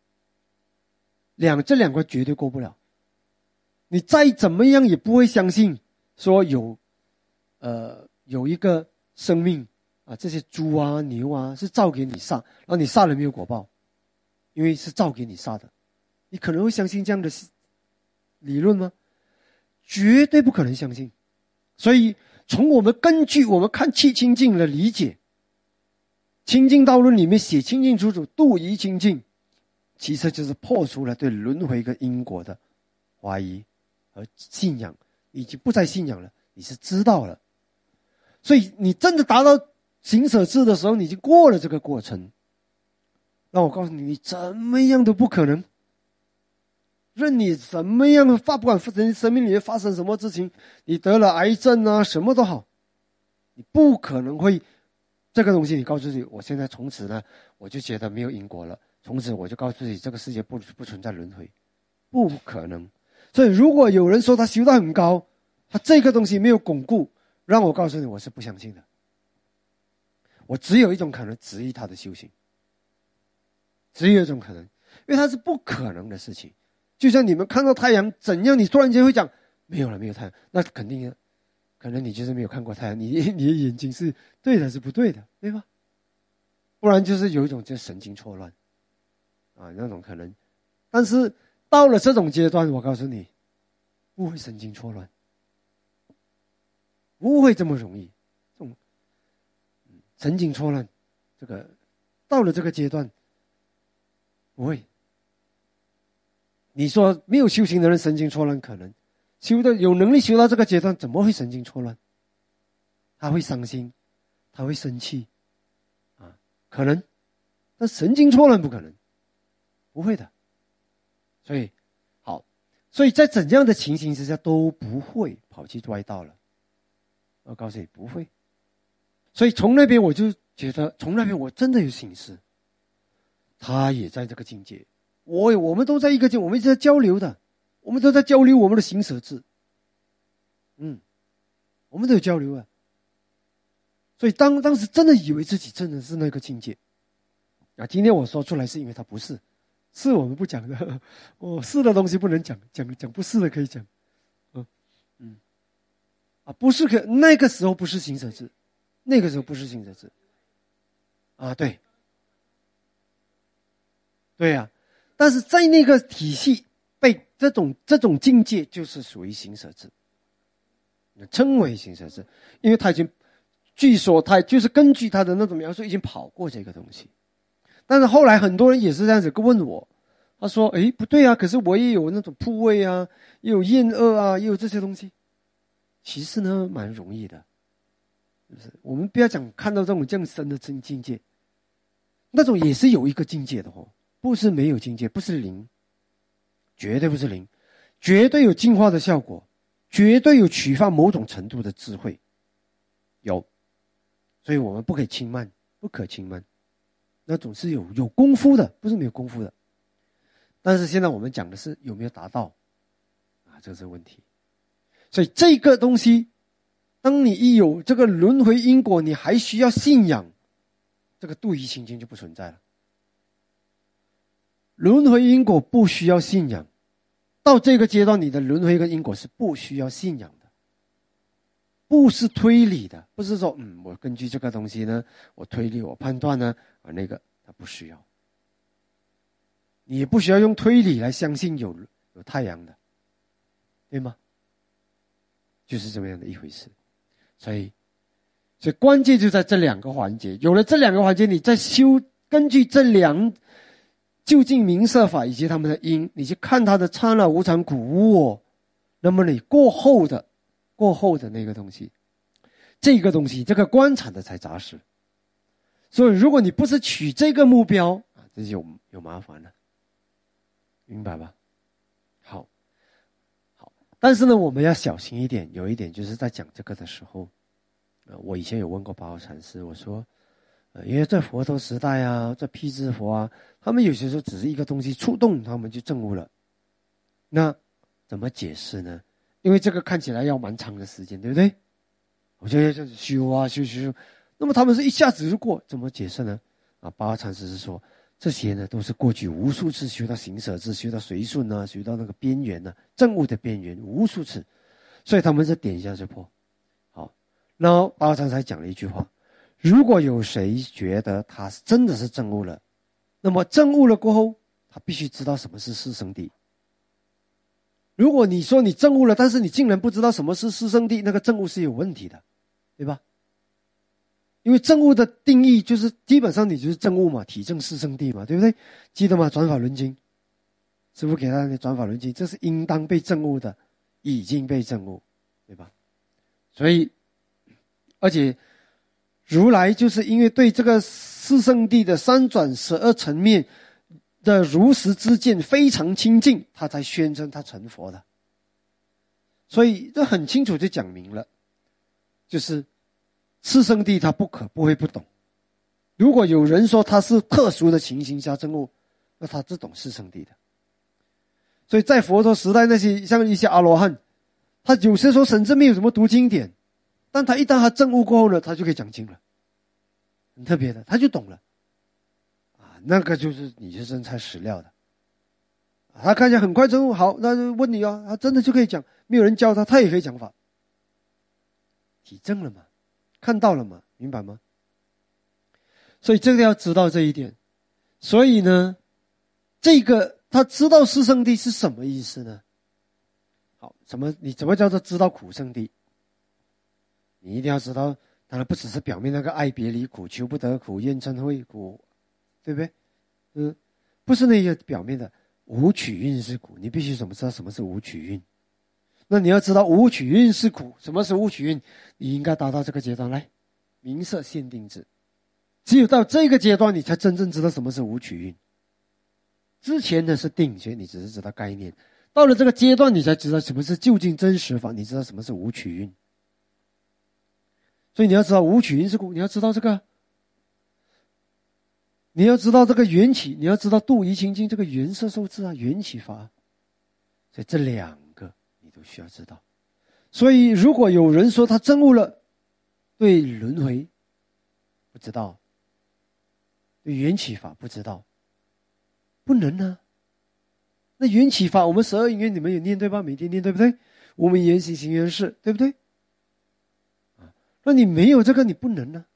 这两关绝对过不了。你再怎么样也不会相信说有一个生命啊，这些猪啊牛啊是造给你杀，然后你杀了没有果报，因为是造给你杀的，你可能会相信这样的理论吗？绝对不可能相信。所以从根据我们看气清净的理解，清净道论里面写清清楚楚度疑清净，其实就是破除了对轮回跟因果的怀疑和信仰， 已经不再信仰了，你是知道了。所以你真的达到行舍智的时候，你已经过了这个过程。那我告诉你，你怎么样都不可能，任你怎么样不管生命里面发生什么事情，你得了癌症啊，什么都好，你不可能会这个东西。你告诉自己，我现在从此呢，我就觉得没有因果了，从此我就告诉自己，这个世界不存在轮回，不可能。所以如果有人说他修到很高，他这个东西没有巩固，让我告诉你，我是不相信的。我只有一种可能，质疑他的修行，只有一种可能，因为它是不可能的事情。就像你们看到太阳怎样，你突然间会讲没有了，没有太阳，那肯定可能你就是没有看过太阳，你的眼睛是对的，是不对的，对吧？不然就是有一种就神经错乱啊，那种可能。但是到了这种阶段，我告诉你，不会神经错乱，不会这么容易。这种神经错乱，这个到了这个阶段不会。你说没有修行的人神经错乱，可能有能力修到这个阶段，怎么会神经错乱？他会伤心，他会生气啊，可能，但神经错乱不可能，不会的。所以好，所以在怎样的情形之下都不会跑去歪道了。我告诉你不会。所以从那边我就觉得，从那边我真的有省思，他也在这个境界，我们都在一个境，我们一直在交流的，我们都在交流我们的行舍智，我们都有交流啊。所以当时真的以为自己真的是那个境界啊。今天我说出来是因为他不是，是我们不讲的是的东西不能讲不是的可以讲，不是那个时候不是行舍智，那个时候不是行舍智啊，对呀，但是在那个体系被这种境界就是属于行舍智，称为行舍智，因为他已经据说他就是根据他的那种描述已经跑过这个东西。但是后来很多人也是这样子问我，他说不对啊，可是我也有那种铺位啊，也有厌恶啊，也有这些东西。其实呢蛮容易的，我们不要讲看到这种更深的境界，那种也是有一个境界的不是没有境界，不是零，绝对不是零，绝对有进化的效果，绝对有启发某种程度的智慧，有。所以我们不可以轻慢，不可轻慢，那种是有功夫的，不是没有功夫的。但是现在我们讲的是有没有达到啊，这是问题。所以这个东西，当你一有这个轮回因果，你还需要信仰，这个度疑心经就不存在了。轮回因果不需要信仰，到这个阶段，你的轮回跟因果是不需要信仰的，不是推理的，不是说我根据这个东西呢，我推理我判断呢那个它不需要，你也不需要用推理来相信有太阳的，对吗？就是这么样的一回事。所以关键就在这两个环节，有了这两个环节，你再根据这究竟名色法以及他们的因，你去看他的刹那无常苦无我，那么你过后的那个东西，这个东西这个观察的才扎实。所以如果你不是取这个目标这就有麻烦了，明白吧？好，但是呢我们要小心一点，有一点就是在讲这个的时候，我以前有问过八号禅师，我说因为在佛陀时代啊，在辟支佛啊，他们有些时候只是一个东西触动他们就证悟了，那怎么解释呢？因为这个看起来要蛮长的时间，对不对？我就要这样子修啊修，那么他们是一下子就过，怎么解释呢？八号禅师是说，这些呢都是过去无数次修到行舍智，修到随顺啊，修到那个边缘啊，证悟的边缘无数次，所以他们是点一下就破。好，然后八号禅师还讲了一句话，如果有谁觉得他真的是证悟了，那么证悟了过后，他必须知道什么是四圣谛。如果你说你证悟了，但是你竟然不知道什么是四圣谛，那个证悟是有问题的，对吧？因为证悟的定义就是基本上你就是证悟嘛，体证四圣谛嘛，对不对？记得吗？转法轮经，师父给他的转法轮经，这是应当被证悟的，已经被证悟， 对吧？所以，而且如来就是因为对这个四圣谛的三转12层面的如实之见非常清净，他才宣称他成佛的。所以这很清楚就讲明了，就是四圣谛他不会不懂。如果有人说他是特殊的情形下证悟，那他只懂四圣谛的。所以在佛陀时代，那些像一些阿罗汉，他有些时候甚至没有什么读经典，但他一旦他证悟过后呢，他就可以讲经了，很特别的，他就懂了。那个就是你是真材实料的。他看起来很快证悟，好，那就问你他真的就可以讲，没有人教他，他也可以讲法，体证了嘛，看到了嘛，明白吗？所以这个要知道这一点。所以呢，这个他知道四圣谛是什么意思呢？好，你怎么叫做知道苦圣谛？你一定要知道，当然不只是表面那个爱别离苦、求不得苦、怨憎会苦，对不对？不是那些表面的无取运是苦，你必须知道什么是无取运。那你要知道无取运是苦，什么是无取运？你应该达到这个阶段来，明色限定制。只有到这个阶段，你才真正知道什么是无取运。之前的是定觉，你只是知道概念；到了这个阶段，你才知道什么是究竟真实法，你知道什么是无取运。所以你要知道无取运是苦，你要知道这个，你要知道这个缘起，你要知道度疑情境这个缘色受持缘起法。所以这两个你都需要知道。所以如果有人说他证悟了，对轮回不知道，对缘起法不知道，不能啊。那缘起法我们12因缘你们有念对吧？每天念对不对？我们言行行缘事对不对？那你没有这个你不能啊。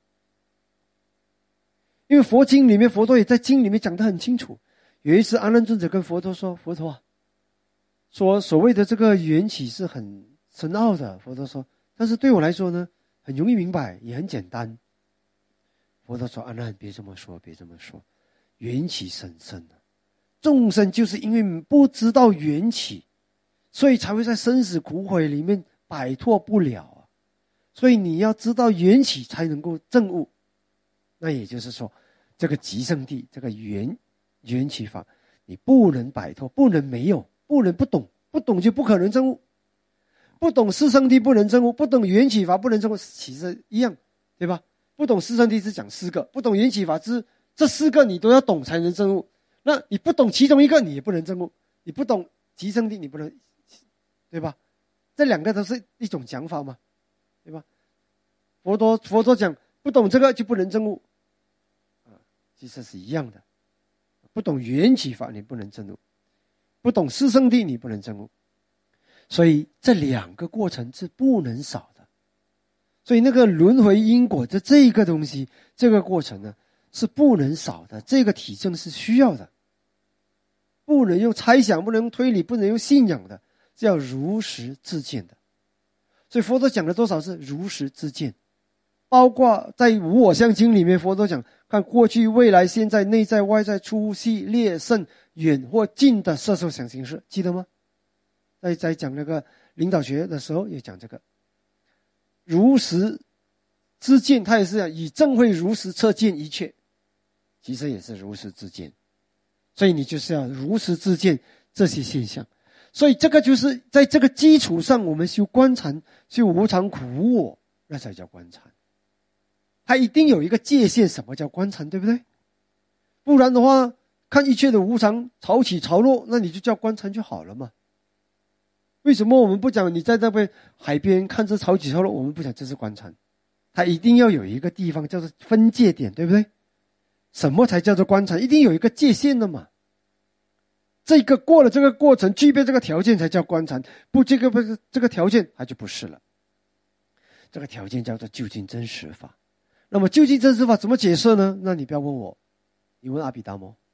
因为佛经里面佛陀也在经里面讲得很清楚。有一次阿难尊者跟佛陀说，佛陀说所谓的这个缘起是很深奥的，佛陀说但是对我来说呢很容易明白也很简单。佛陀说阿难别这么说，别这么说，缘起甚深众生就是因为不知道缘起，所以才会在生死苦海里面摆脱不了所以你要知道缘起才能够证悟。那也就是说这个极圣谛这个缘起法你不能摆脱，不能没有，不能不懂，不懂就不可能证悟。不懂四圣谛不能证悟，不懂缘起法不能证悟，其实一样，对吧？不懂四圣谛是讲4个，不懂缘起法这4个你都要懂才能证悟。那你不懂其中一个你也不能证悟，你不懂极圣谛你不能，对吧？这2个都是一种讲法嘛，对吧？佛陀讲不懂这个就不能证悟其实是一样的。不懂缘起法你不能证悟，不懂四圣谛你不能证悟。所以这2个过程是不能少的。所以那个轮回因果的这个东西，这个过程呢是不能少的，这个体证是需要的，不能用猜想，不能用推理，不能用信仰的，是要如实自见的。所以佛陀讲了多少是如实自见，包括在无我相经里面佛陀讲看过去未来现在内在外在粗细劣胜远或近的色受想行识，记得吗？在讲那个领导学的时候也讲这个如实自见，他也是讲以正慧如实测见一切，其实也是如实自见。所以你就是要如实自见这些现象。所以这个就是在这个基础上我们修观禅，修无常苦我，那才叫观禅。它一定有一个界限，什么叫观禅，对不对？不然的话看一切的无常潮起潮落，那你就叫观禅就好了嘛。为什么我们不讲你在那边海边看这潮起潮落，我们不讲这是观禅？它一定要有一个地方叫做分界点，对不对？什么才叫做观禅？一定有一个界限的嘛。这个过了这个过程，具备这个条件才叫观禅，不这个条件它就不是了。这个条件叫做究竟真实法。那么究竟真实法怎么解释呢？那你不要问我，你问阿毗达摩。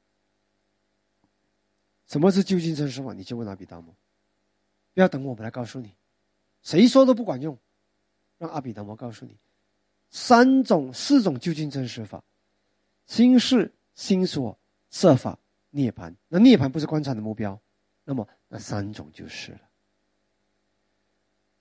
什么是究竟真实法？你就问阿毗达摩，不要等我们来告诉你，谁说都不管用，让阿毗达摩告诉你。4种究竟真实法：心事、心所、色法、涅槃。那涅槃不是观察的目标，那么那3种就是了。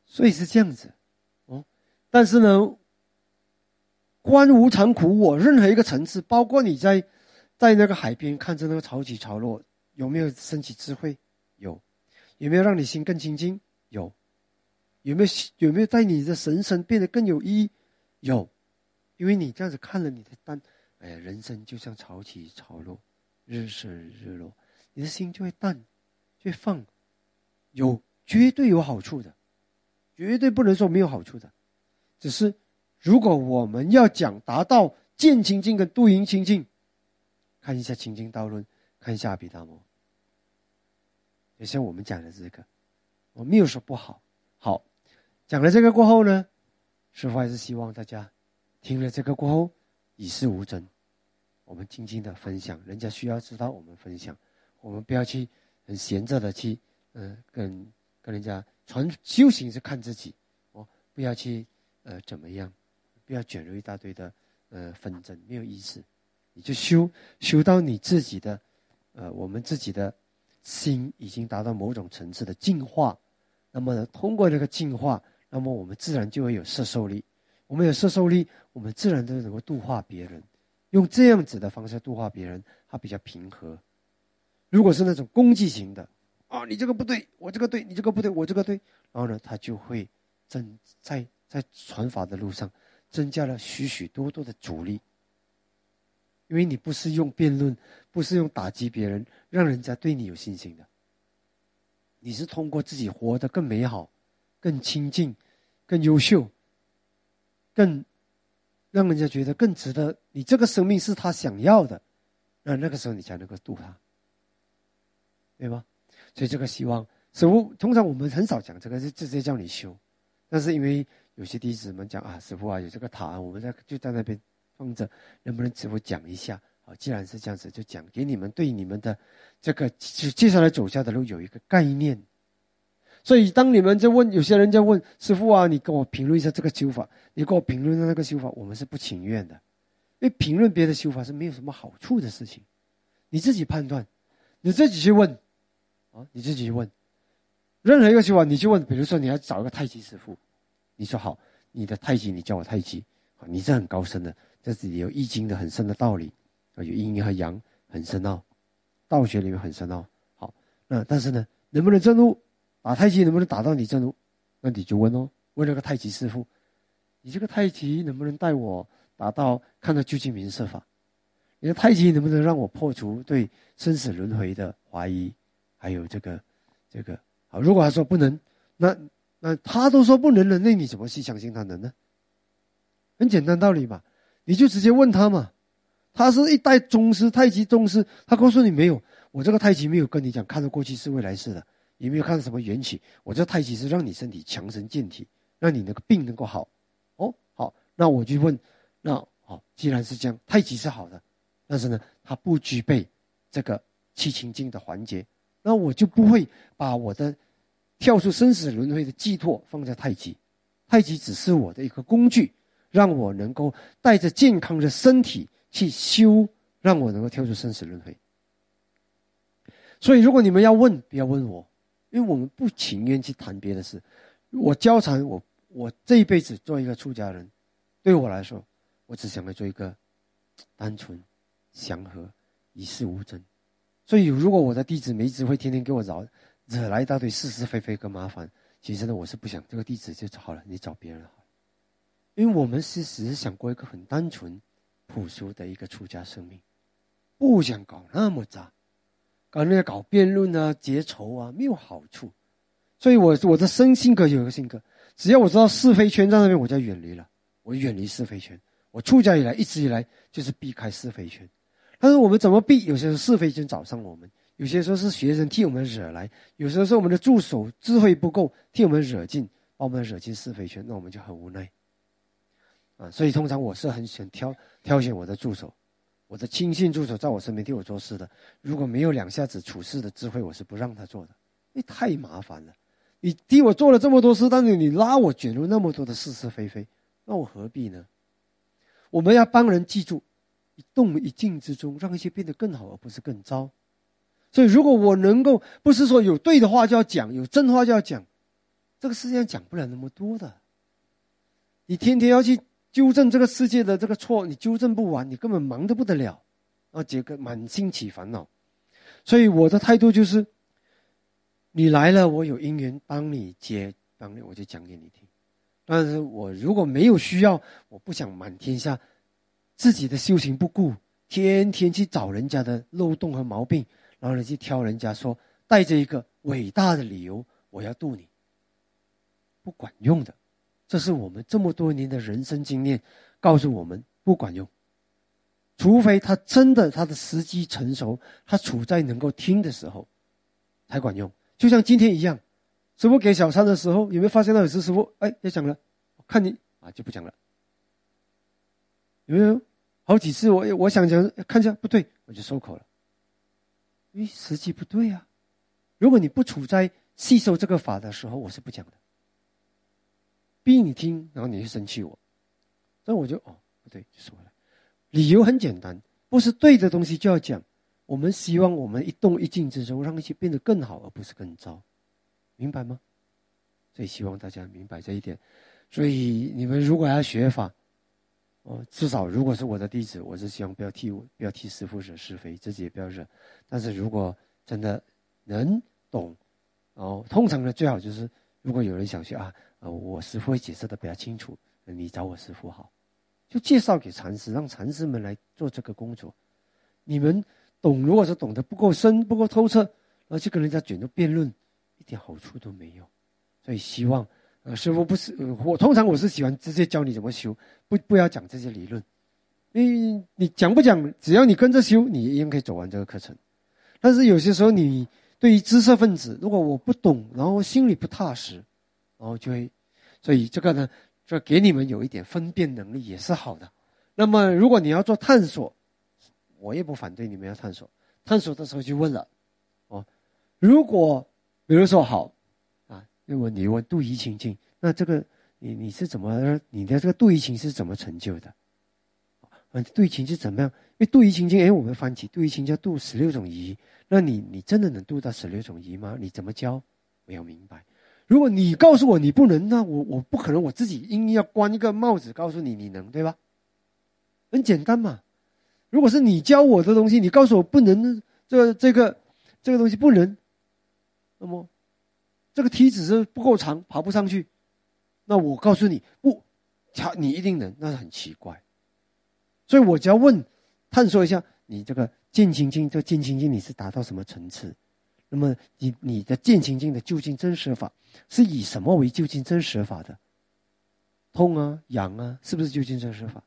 所以是这样子哦。但是呢，观无常苦我任何一个层次，包括你在那个海边看着那个潮起潮落，有没有升起智慧？有。有没有让你心更清净？有。有没有带你的神圣变得更有意义？有。因为你这样子看了你的人生就像潮起潮落，日升日落，你的心就会淡，就会放。绝对有好处的，绝对不能说没有好处的。只是如果我们要讲达到见清净跟度营清净，看一下清净道论，看一下阿毗达摩，就像我们讲的这个，我没有说不好。好，讲了这个过后呢，师父还是希望大家听了这个过后以示无争，我们静静的分享，人家需要知道我们分享，我们不要去很闲着的去跟人家修行是看自己哦，不要去怎么样，不要卷入一大堆的纷争，没有意思。你就修到你自己的我们自己的心已经达到某种层次的净化，那么呢，通过这个净化，那么我们自然就会有摄受力。我们有摄受力，我们自然都能够度化别人。用这样子的方式度化别人，它比较平和。如果是那种攻击型的啊，你这个不对，我这个对，你这个不对，我这个对，然后呢，他就会在传法的路上增加了许许多多的阻力。因为你不是用辩论，不是用打击别人，让人家对你有信心的。你是通过自己活得更美好、更清净、更优秀、更让人家觉得更值得。你这个生命是他想要的，那个时候你才能够度他，对吗？所以这个希望师父，通常我们很少讲这个，是直接叫你修。但是因为有些弟子们讲啊，师父啊，有这个塔，我们就在那边放着，能不能师父讲一下？好，既然是这样子，就讲给你们，对你们的这个接下来走下的路有一个概念。所以当你们在问，有些人在问师父啊，你跟我评论一下这个修法，你跟我评论那个修法，我们是不情愿的，因为评论别的修法是没有什么好处的事情。你自己判断，你自己去问啊，你自己去问任何一个修法，你去问，比如说你要找一个太极师父，你说好，你的太极你教我太极，你是很高深的，这里有易经的很深的道理，有阴和阳很深奥，道学里面很深奥。好，那但是呢，能不能正入？打太极能不能打到你正入？那你就问哦，问那个太极师父，你这个太极能不能带我达到看到究竟明色法？你的太极能不能让我破除对生死轮回的怀疑？还有这个，好，如果他说不能，那他都说不能了，那你怎么去相信他能呢？很简单道理嘛，你就直接问他嘛。他是一代宗师，太极宗师，他告诉你没有，我这个太极没有跟你讲看到过去是未来式的。也没有看到什么缘起，我这太极是让你身体强身健体，让你那个病能够好。哦，好，那我就问，那好，既然是这样，太极是好的，但是呢，它不具备这个气清净的环节，那我就不会把我的跳出生死轮回的寄托放在太极。太极只是我的一个工具，让我能够带着健康的身体去修，让我能够跳出生死轮回。所以，如果你们要问，不要问我。因为我们不情愿去谈别的事。我教禅，我这一辈子做一个出家人，对我来说，我只想要做一个单纯、祥和、一事无争。所以，如果我的弟子没智慧，天天给我惹来一大堆是是非非跟麻烦，其实呢，我是不想这个弟子就好了，你找别人好了。因为我们只是想过一个很单纯、朴素的一个出家生命，不想搞那么杂。搞辩论啊、结仇啊，没有好处。所以我的性格有一个性格，只要我知道是非圈在那边，我就远离了。我远离是非圈。我出家以来，一直以来就是避开是非圈。但是我们怎么避？有些时候是非圈找上我们，有些时候是学生替我们惹来，有时候是我们的助手智慧不够，替我们惹进，把我们惹进是非圈，那我们就很无奈。所以通常我是很喜欢挑选我的助手。我的亲信助手在我身边替我做事的，如果没有两下子处事的智慧，我是不让他做的，因为太麻烦了。你替我做了这么多事，但是你拉我卷入那么多的是是非非，那我何必呢？我们要帮人记住，一动一静之中，让一切变得更好，而不是更糟。所以，如果我能够，不是说有对的话就要讲，有真话就要讲， 这个世界上讲不了那么多的。你天天要去纠正这个世界的这个错，你纠正不完，你根本忙得不得了，结果满心起烦恼。所以我的态度就是，你来了，我有因缘帮你，我就讲给你听。但是我如果没有需要，我不想满天下自己的修行不顾，天天去找人家的漏洞和毛病，然后你去挑人家说，带着一个伟大的理由我要度你，不管用的。这是我们这么多年的人生经验告诉我们不管用，除非他真的他的时机成熟，他处在能够听的时候才管用。就像今天一样，师父给小餐的时候，有没有发现到有时师父要讲了，看你就不讲了，有没有？好几次我想讲看一下不对，我就收口了，因为时机不对啊。如果你不处在吸收这个法的时候，我是不讲的，逼你听，然后你会生气我，那我就不对就说了。理由很简单，不是对的东西就要讲，我们希望我们一动一静之中让一切变得更好，而不是更糟，明白吗？所以希望大家明白这一点。所以你们如果要学法，至少如果是我的弟子，我是希望不要替师父惹是非，自己也不要惹。但是如果真的能懂，通常呢最好就是如果有人想去我师父会解释的比较清楚，你找我师父好，就介绍给禅师，让禅师们来做这个工作。你们懂，如果是懂得不够深不够透彻，然后去跟人家卷入辩论，一点好处都没有。所以希望师父不是通常我是喜欢直接教你怎么修，不要讲这些理论，因为你讲不讲，只要你跟着修，你一样可以走完这个课程。但是有些时候你对于知识分子，如果我不懂，然后心里不踏实，然后就会，所以这个呢，这给你们有一点分辨能力也是好的。那么如果你要做探索，我也不反对你们要探索。探索的时候就问了，如果比如说好因为你问度疑情境，那这个你是怎么，你的这个度疑情是怎么成就的？度疑情是怎么样？因为度疑情境，我们翻起度疑情叫度16种疑，那你真的能度到16种疑吗？你怎么教？我要明白。如果你告诉我你不能，那我不可能我自己硬要关一个帽子告诉你你能，对吧？很简单嘛。如果是你教我的东西，你告诉我不能，这个东西不能，那么这个梯子是不够长，爬不上去，那我告诉你不，你一定能，那是很奇怪。所以我只要问，探索一下你这个见情境，这个见情境你是达到什么层次？那么你的见情境的究竟真实法是以什么为究竟真实法的？痛啊、痒啊，是不是究竟真实法？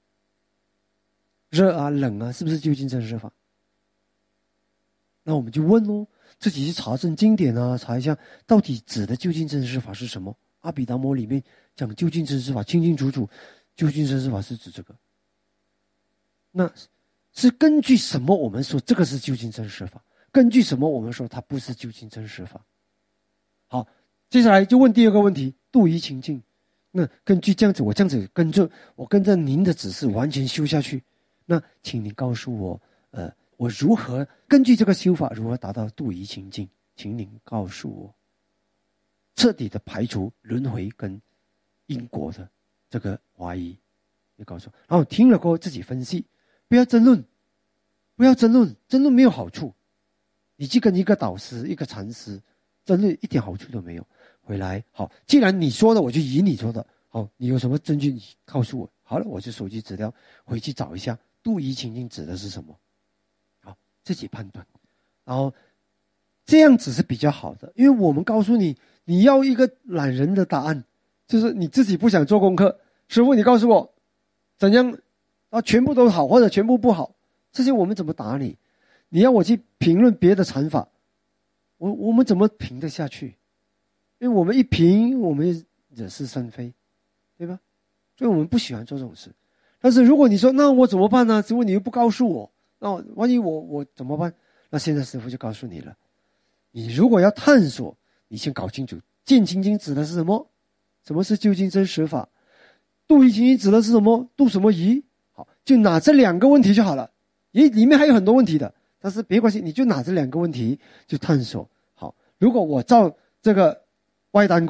热啊、冷啊，是不是究竟真实法？那我们就问咯，自己去查证经典啊，查一下到底指的究竟真实法是什么？阿毗达摩里面讲究竟真实法清清楚楚，究竟真实法是指这个。那是根据什么我们说这个是究竟真实法？根据什么我们说它不是究竟真实法？好，接下来就问第二个问题，度疑情境。那根据这样子，我这样子跟着您的指示完全修下去，那请您告诉我，我如何根据这个修法如何达到度疑情境？请您告诉我，彻底的排除轮回跟因果的这个怀疑。你告诉我，然后听了过后自己分析，不要争论，争论没有好处。你去跟一个导师、一个禅师争论，一点好处都没有。回来好，既然你说的，我就以你说的。好，你有什么证据，你告诉我。好了，我就收集资料，回去找一下度疑情境指的是什么。好，自己判断。然后这样子是比较好的，因为我们告诉你，你要一个懒人的答案，就是你自己不想做功课。师父，你告诉我怎样全部都好或者全部不好，这些我们怎么答你？你要我去评论别的禅法，我们怎么评得下去？因为我们一评，我们惹是生非，对吧？所以我们不喜欢做这种事。但是如果你说那我怎么办呢？师父你又不告诉我，那万一我怎么办？那现在师父就告诉你了，你如果要探索，你先搞清楚见情境指的是什么，什么是究竟真实法，度疑情境指的是什么，度什么疑。好，就拿这两个问题就好了。里面还有很多问题的，但是别关系，你就拿这两个问题就探索。好，如果我照这个外丹功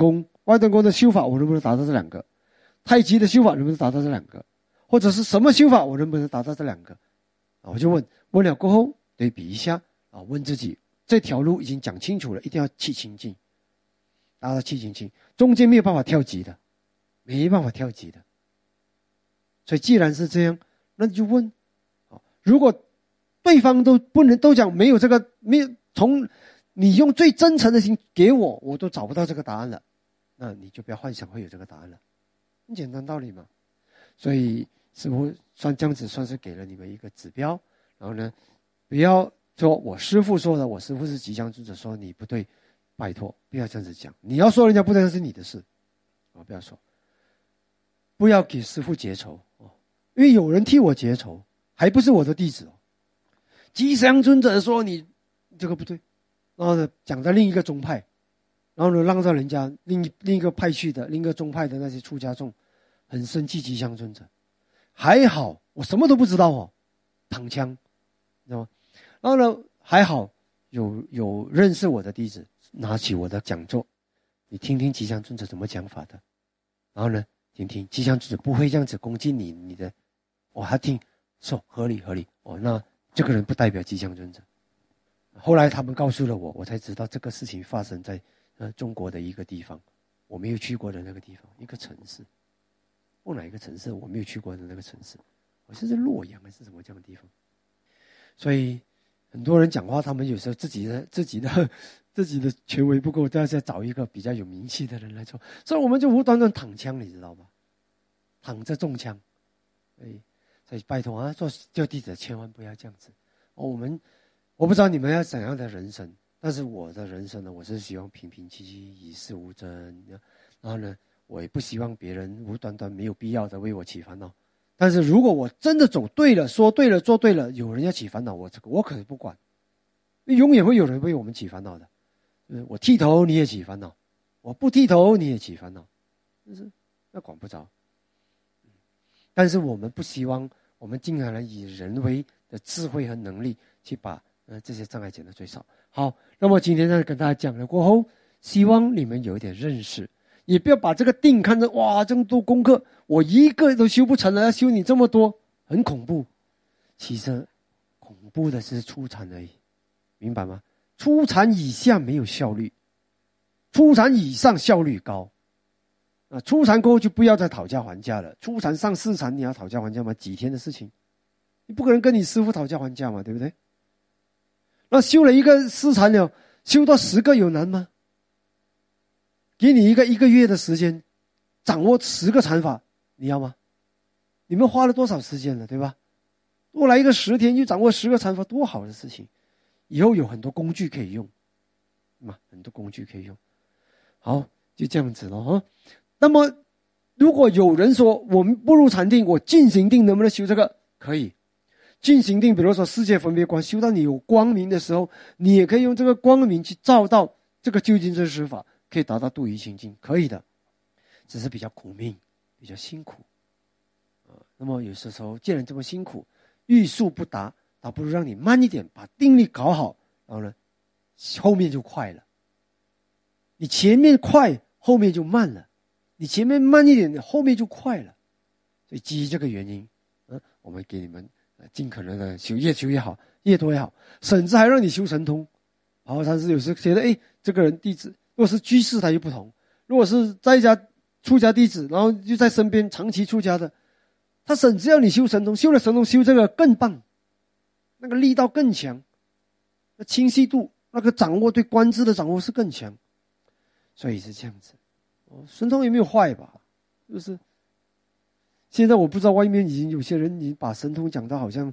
外道功的修法我能不能达到这两个？太极的修法能不能达到这两个？或者是什么修法我能不能达到这两个？我就问了过后对比一下问自己这条路已经讲清楚了，一定要气清净，达到气清净，中间没有办法跳级的，没办法跳级的。所以既然是这样，那你就问如果对方都不能都讲没有这个，没有从你用最真诚的心给我，我都找不到这个答案了，那你就不要幻想会有这个答案了，很简单道理嘛。所以师父算这样子，算是给了你们一个指标。然后呢，不要说我师父说的，我师父是吉祥尊者说你不对，拜托不要这样子讲。你要说人家不对，那是你的事不要说，不要给师父结仇因为有人替我结仇，还不是我的弟子吉祥尊者说你这个不对，然后呢讲在另一个宗派，然后呢让到人家另一个派系的另一个宗派的那些出家众很生气吉祥尊者。还好我什么都不知道躺枪，知道吗？然后呢还好有认识我的弟子拿起我的讲座，你听听吉祥尊者怎么讲法的，然后呢听听吉祥尊者不会这样子攻击你的他听说合理那这个人不代表吉祥尊者。后来他们告诉了我才知道这个事情发生在中国的一个地方，我没有去过的那个地方，一个城市。哪一个城市我没有去过的那个城市，我是在洛阳还是什么这样的地方。所以很多人讲话，他们有时候自己的权威不够，都要再找一个比较有名气的人来做，所以我们就无端端躺枪，你知道吗？躺着中枪。所以拜托做弟子千万不要这样子。我不知道你们要怎样的人生，但是我的人生呢，我是希望平平静静，与世无争。然后呢我也不希望别人无端端没有必要的为我起烦恼。但是如果我真的走对了，说对了，做对了，有人要起烦恼，我可是不管，永远会有人为我们起烦恼的。我剃头你也起烦恼，我不剃头你也起烦恼，那管不着。但是我们不希望，我们尽可能以人为的智慧和能力去把这些障碍减到最少。好，那么今天呢跟大家讲了过后，希望你们有一点认识，也不要把这个定看成哇这么多功课，我一个都修不成了，要修你这么多，很恐怖。其实恐怖的是初禅而已，明白吗？初禅以下没有效率，初禅以上效率高。初禅过后就不要再讨价还价了。初禅上四禅你要讨价还价吗？几天的事情，你不可能跟你师父讨价还价嘛，对不对？那修了一个四禅了，修到10个有难吗？给你一个月的时间，掌握10个禅法，你要吗？你们花了多少时间了，对吧？多来一个10天就掌握10个禅法，多好的事情！以后有很多工具可以用，很多工具可以用。好，就这样子了那么，如果有人说我们不入禅定，我进行定能不能修这个？可以。进行定，比如说世界分别观，修到你有光明的时候，你也可以用这个光明去照到这个究竟真实法，可以达到度于清净，可以的。只是比较苦命，比较辛苦。那么有时候既然这么辛苦，欲速不达，倒不如让你慢一点，把定力搞好，然后呢，后面就快了。你前面快，后面就慢了。你前面慢一点，后面就快了。所以基于这个原因，我们给你们尽可能的修，越修越好，越多越好，甚至还让你修神通。然后禅师有时觉得，这个人弟子，如果是居士他就不同，如果是在家出家弟子，然后就在身边长期出家的，他甚至要你修神通，修了神通修这个更棒，那个力道更强，那清晰度，那个掌握对观知的掌握是更强。所以是这样子。神通也没有坏吧，就是现在我不知道外面已经有些人已经把神通讲到好像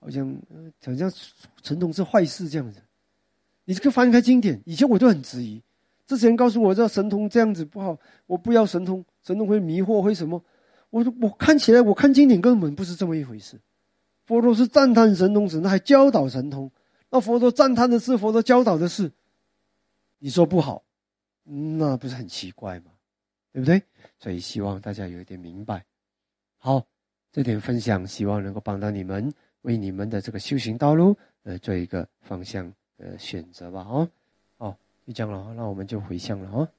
神通是坏事这样子。你这个翻开经典，以前我就很质疑，这些人告诉我这神通这样子不好，我不要神通，神通会迷惑会什么，我看起来我看经典根本不是这么一回事。佛陀是赞叹神通时，那还教导神通，那佛陀赞叹的是佛陀教导的事，你说不好，那不是很奇怪吗？对不对？所以希望大家有一点明白。好，这点分享希望能够帮到你们，为你们的这个修行道路做一个方向选择吧。好，就这样了，那我们就回向了